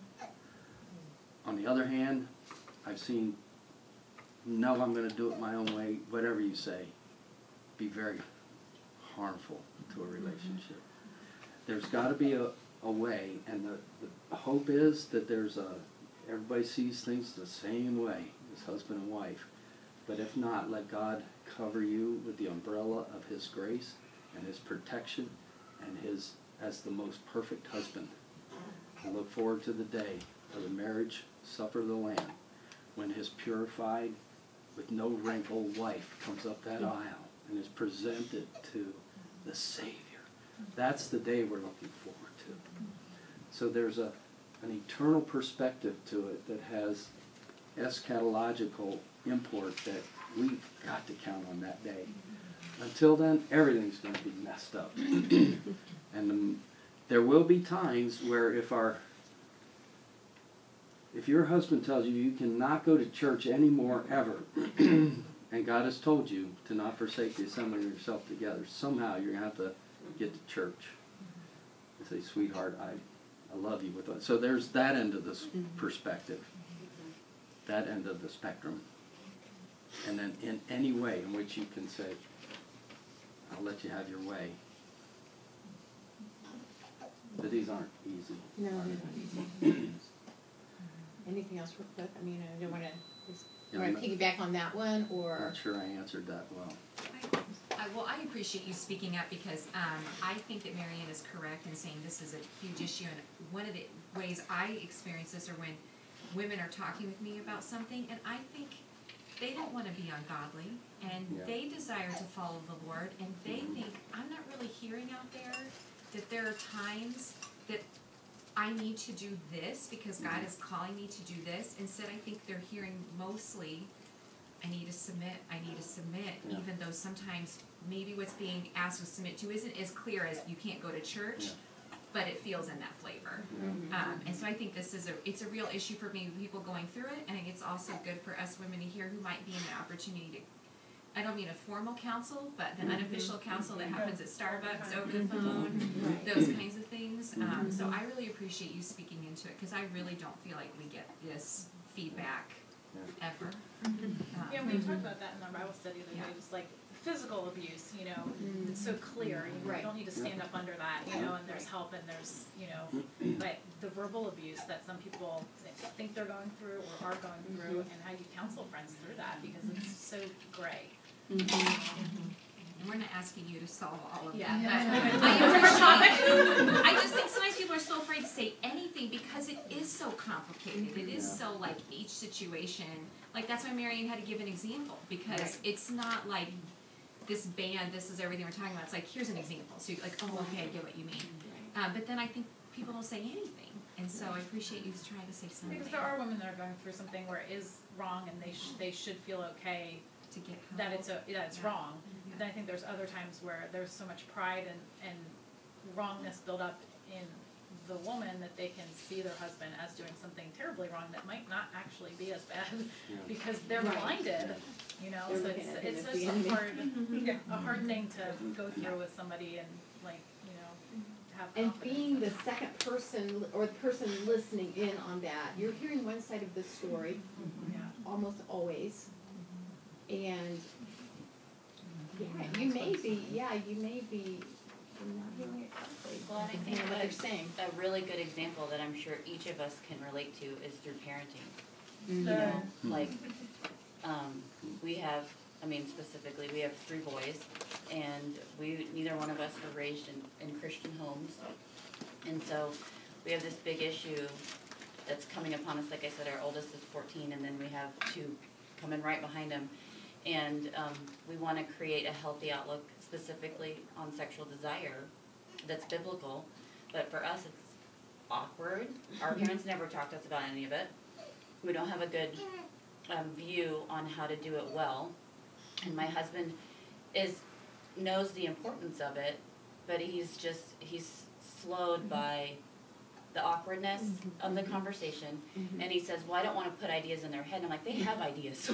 On the other hand, I've seen, no, I'm going to do it my own way, whatever you say, be very harmful to a relationship. There's got to be a, a way, and the, the hope is that there's a, everybody sees things the same way as husband and wife. But if not, let God cover you with the umbrella of his grace and his protection and his as the most perfect husband. I look forward to the day of the marriage supper of the Lamb, when his purified, with no wrinkle wife comes up that aisle and is presented to the Savior. That's the day we're looking forward to. So there's a an eternal perspective to it that has eschatological import that we've got to count on that day. Until then, everything's going to be messed up. And um, there will be times where if our if your husband tells you you cannot go to church anymore ever, and God has told you to not forsake the assembling of yourself together, somehow you're going to have to get to church and say, sweetheart, I, I love you with it. So there's that end of this perspective, that end of the spectrum. and then in any way in which you can say, I'll let you have your way. But these aren't easy. No, they're not easy. Anything else real quick? I mean, I don't wanna, just, Yeah, wanna I'm not- piggyback on that one, or? Not sure I answered that well. I, well, I appreciate you speaking up because um, I think that Marianne is correct in saying this is a huge issue. And one of the ways I experience this are when women are talking with me about something, and I think they don't want to be ungodly, and Yeah. they desire to follow the Lord, and they think, I'm not really hearing out there that there are times that I need to do this because God is calling me to do this. Instead, I think they're hearing mostly, I need to submit, I need to submit, Yeah. even though sometimes maybe what's being asked to submit to isn't as clear as you can't go to church, Yeah. but it feels in that flavor. Yeah. Um, and so I think this is a, it's a real issue for maybe people going through it, and I think it's also good for us women to hear who might be in an opportunity to, I don't mean a formal counsel, but the unofficial counsel that happens at Starbucks, over the phone, those kinds of things. Um, so I really appreciate you speaking into it, because I really don't feel like we get this feedback Yeah. ever. Yeah, Um, we talked about that in our Bible study the other day, just like physical abuse, you know, it's so clear, you know, Right. you don't need to stand up under that, you know, and there's help and there's, you know, but the verbal abuse that some people think they're going through or are going through, and how you counsel friends through that, because it's so gray. And we're not asking you to solve all of Yeah. that. But I appreciate, I just think sometimes people are so afraid to say anything because it is so complicated. It is so like each situation. Like that's why Marianne had to give an example, because Right. it's not like this band, this is everything we're talking about. It's like, here's an example. So you're like, oh, okay, I get what you mean. Uh, but then I think people don't say anything. And so I appreciate you trying to say something. Because there are women that are going through something where it is wrong and they sh- they should feel okay to get help. that it's a, that it's Yeah. wrong. But then I think there's other times where there's so much pride and, and wrongness built up in the woman that they can see their husband as doing something terribly wrong that might not actually be as bad Yeah. because they're Right. blinded, you know. They're so looking it's at him it's as just the a enemy. hard a hard thing to go through with somebody and like you know have And confidence being in the it. second person, or the person listening in on that, you're hearing one side of the story, Yeah. almost always. And, yeah, you may be, yeah, you may be not hearing it correctly. Well, and I think depending on what that they're saying. a really good example that I'm sure each of us can relate to is through parenting. Mm-hmm. You know, like, um, we have, I mean, specifically, we have three boys, and we, neither one of us were raised in, in Christian homes. And so, we have this big issue that's coming upon us. Like I said, our oldest is fourteen, and then we have two coming right behind him. And, um, we wanna create a healthy outlook specifically on sexual desire that's biblical, but for us, it's awkward. Our parents never talked to us about any of it. We don't have a good um, view on how to do it well, and my husband is knows the importance of it, but he's just he's slowed by the awkwardness of the conversation, and he says, "Well, I don't want to put ideas in their head." And I'm like, "They have ideas."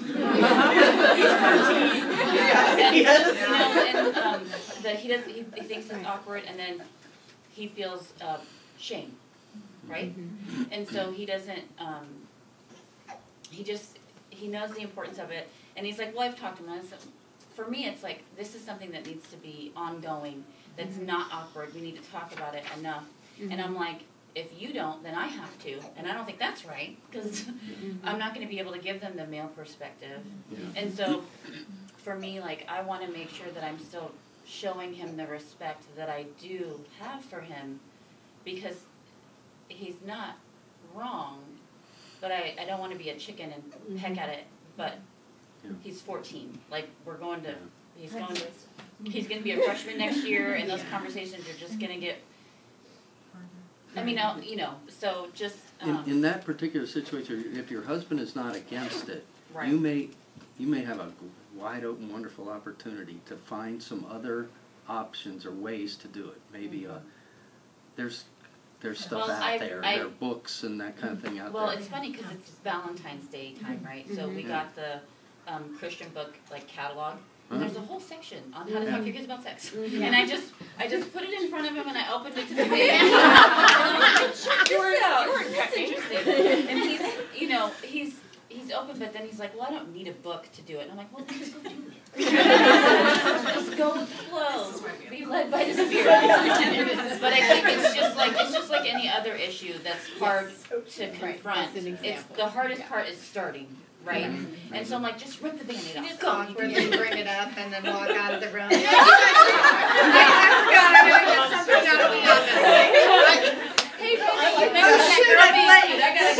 and, you know, and um, that he does he, he thinks it's awkward, and then he feels uh, shame, right? And so he doesn't. Um, he just he knows the importance of it, and he's like, well, I've talked to him. And I said, for me, it's like this is something that needs to be ongoing. That's mm-hmm. not awkward. We need to talk about it enough. Mm-hmm. And I'm like, if you don't, then I have to, and I don't think that's right because mm-hmm. I'm not going to be able to give them the male perspective. Yeah. And so, for me, like I want to make sure that I'm still showing him the respect that I do have for him, because he's not wrong. But I, I don't want to be a chicken and mm-hmm. peck at it. But yeah. he's fourteen. Like we're going to, he's going to, he's going to be a freshman next year, and those yeah. conversations are just going to get. I mean, I'll, you know, so just. Um, in, in that particular situation, if your husband is not against it, right. you may, you may have a wide open, wonderful opportunity to find some other options or ways to do it. Maybe mm-hmm. uh, there's. There's stuff well, out I, there. I, there are books and that kind of thing out well, there. Well, it's funny because it's Valentine's Day time, right? Mm-hmm. So we yeah. got the um, Christian book like catalog, and uh-huh. there's a whole section on how to yeah. talk to your kids about sex. Mm-hmm. And I just, I just put it in front of him, and I opened it to the page. Check this out. That's interesting. And he's, you know, he's he's open, but then he's like, well, I don't need a book to do it. And I'm like, well, then just go do it. Just go with the flow. Be led by the Spirit. But I think it's just like it's just like any other issue that's hard to confront. Right, that's an It's example. the hardest part is starting, right? Mm-hmm. And so I'm like, just rip the Band-Aid off. Just Go. awkwardly bring it up and then walk out of the room. Yeah. Hey, I like remember that. that Should girl have being let cute? I gotta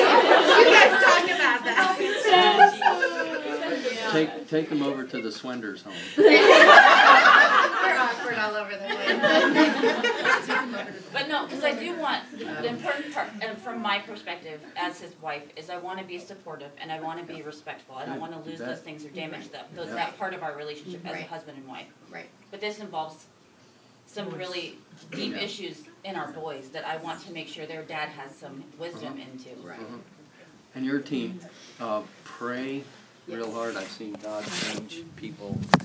go. You guys talk about that. Take, take them over to the Swenders home. We're awkward all over the place. But no, because I do want, the important part, and from my perspective as his wife, is I want to be supportive and I want to be respectful. I don't want to lose That- those things or damage that, those, Yeah. that part of our relationship as a Right. husband and wife. Right. But this involves some really deep Yeah. issues in our boys that I want to make sure their dad has some wisdom into. Right. Mhm. And your team, uh, pray real hard. I've seen God change people